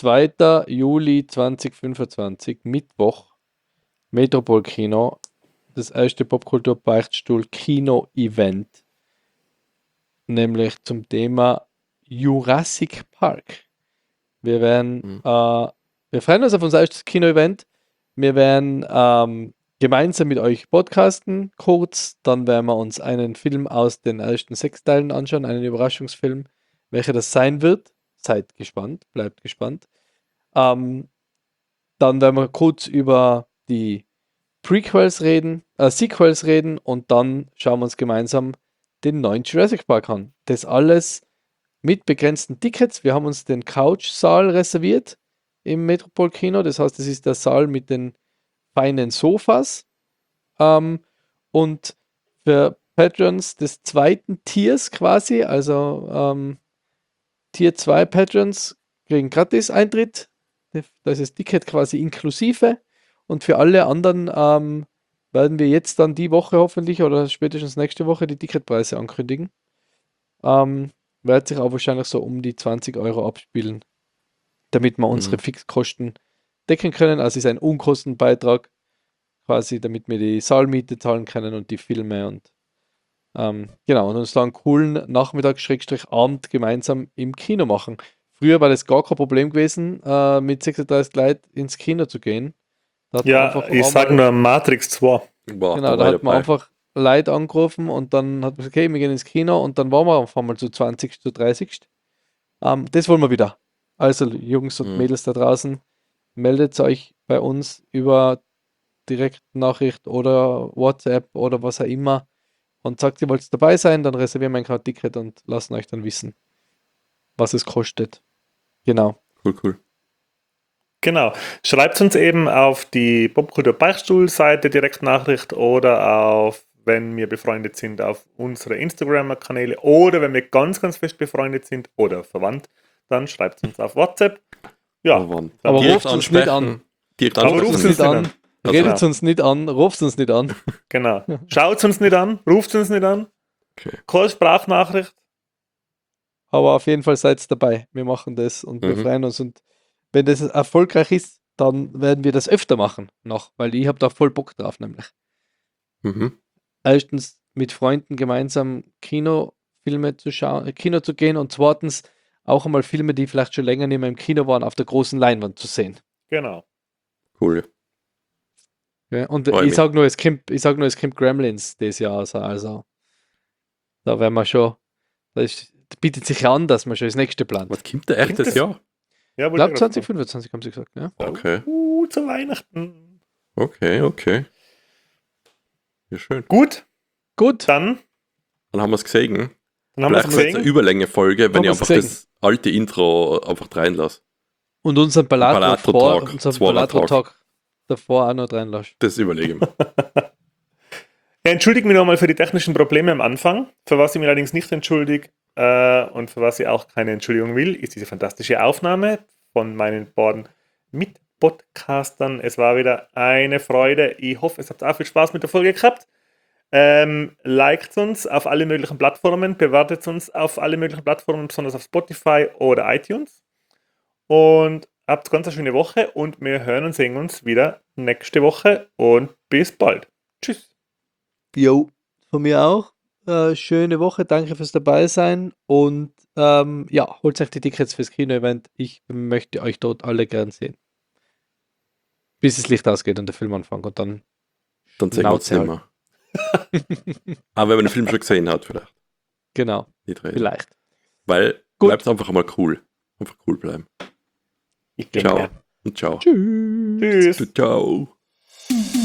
B: 2. Juli 2025, Mittwoch, Metropol Kino, das erste Popkultur-Beichtstuhl Kino-Event, nämlich zum Thema Jurassic Park. Wir freuen uns auf unser erstes Kino-Event. Wir werden gemeinsam mit euch podcasten, kurz. Dann werden wir uns einen Film aus den ersten 6 Teilen anschauen, einen Überraschungsfilm, welcher das sein wird. Seid gespannt, bleibt gespannt. Dann werden wir kurz über die Sequels reden und dann schauen wir uns gemeinsam den neuen Jurassic Park an. Das alles mit begrenzten Tickets. Wir haben uns den Couch-Saal reserviert im Metropol-Kino. Das heißt, das ist der Saal mit den feinen Sofas. Und für Patrons des zweiten Tiers quasi, also Tier 2 Patrons kriegen gratis Eintritt. Da ist das Ticket quasi inklusive. Und für alle anderen werden wir jetzt dann die Woche hoffentlich oder spätestens nächste Woche die Ticketpreise ankündigen. Wird sich auch wahrscheinlich so um die 20 Euro abspielen, damit wir unsere Fixkosten decken können. Also ist ein Unkostenbeitrag quasi, damit wir die Saalmiete zahlen können und die Filme und genau, und uns dann einen coolen Nachmittag-Abend gemeinsam im Kino machen. Früher war das gar kein Problem gewesen, mit 36 Leuten ins Kino zu gehen. Da hat man
C: Ja,
B: einfach
C: ich sage nur Matrix 2.
A: Boah,
B: genau, da hat man einfach Leute angerufen und dann hat man gesagt, okay, wir gehen ins Kino und dann waren wir auf einmal zu 20, zu 30. Das wollen wir wieder. Also Jungs und Mädels da draußen, meldet euch bei uns über Direktnachricht oder WhatsApp oder was auch immer und sagt, ihr wollt dabei sein, dann reservieren wir ein Ticket und lassen euch dann wissen, was es kostet. Genau.
A: Cool.
C: Genau. Schreibt uns eben auf die Popkultur-Beichtstuhl-Seite Direktnachricht oder auf, wenn wir befreundet sind, auf unsere Instagram-Kanäle oder wenn wir ganz, ganz fest befreundet sind oder verwandt, dann schreibt uns auf WhatsApp. Ja,
B: aber ruft uns nicht an.
C: Aber ruft uns nicht an.
B: Redet uns nicht an, ruft uns nicht an.
C: Genau. Schaut uns nicht an, ruft uns nicht an.
A: Okay.
C: Keine Sprachnachricht.
B: Aber auf jeden Fall seid dabei. Wir machen das und wir freuen uns. Und wenn das erfolgreich ist, dann werden wir das öfter machen noch, weil ich habe da voll Bock drauf nämlich. Erstens mit Freunden gemeinsam Kinofilme zu schauen, Kino zu gehen und zweitens auch einmal Filme, die vielleicht schon länger nicht mehr im Kino waren, auf der großen Leinwand zu sehen.
C: Genau.
A: Cool.
B: Ja, und ich sage nur, es kommt Gremlins dieses Jahr. Also da werden wir schon, das bietet sich an, dass man schon das nächste plant.
A: Was kommt da echt das Jahr?
C: Ja,
B: ich glaube 2025 haben sie gesagt. Ja.
A: Okay.
C: Zu Weihnachten.
A: Okay. Ja, schön.
C: Gut.
B: Dann
A: haben wir es gesehen.
C: Dann haben wir es
A: Vielleicht
C: gesehen.
A: eine Überlänge-Folge, wenn ich einfach
B: gesehen.
A: das alte Intro einfach reinlasse.
B: Und unseren
A: Palatro-Talk
B: Talk davor auch noch reinlassen.
A: Das überlege ich mir.
C: Ja, entschuldige mich nochmal für die technischen Probleme am Anfang, für was ich mich allerdings nicht entschuldige und für was ich auch keine Entschuldigung will, ist diese fantastische Aufnahme von meinen beiden Mitpodcastern. Es war wieder eine Freude. Ich hoffe, es habt auch viel Spaß mit der Folge gehabt. Liked uns auf alle möglichen Plattformen, bewertet uns auf alle möglichen Plattformen, besonders auf Spotify oder iTunes. Und habt ganz eine schöne Woche und wir hören und sehen uns wieder nächste Woche und bis bald. Tschüss.
B: Jo, von mir auch. Schöne Woche, danke fürs dabei sein und holt euch die Tickets fürs Kino-Event. Ich möchte euch dort alle gern sehen. Bis das Licht ausgeht und der Film anfängt und dann
A: sehen wir uns nicht mehr. Aber wenn man den Film schon gesehen hat, vielleicht.
B: Genau, vielleicht.
A: Weil, bleibt einfach mal cool. Einfach cool bleiben.
C: Ciao.
A: Und ciao.
B: Tschüss.
C: Tschüss.
A: Ciao.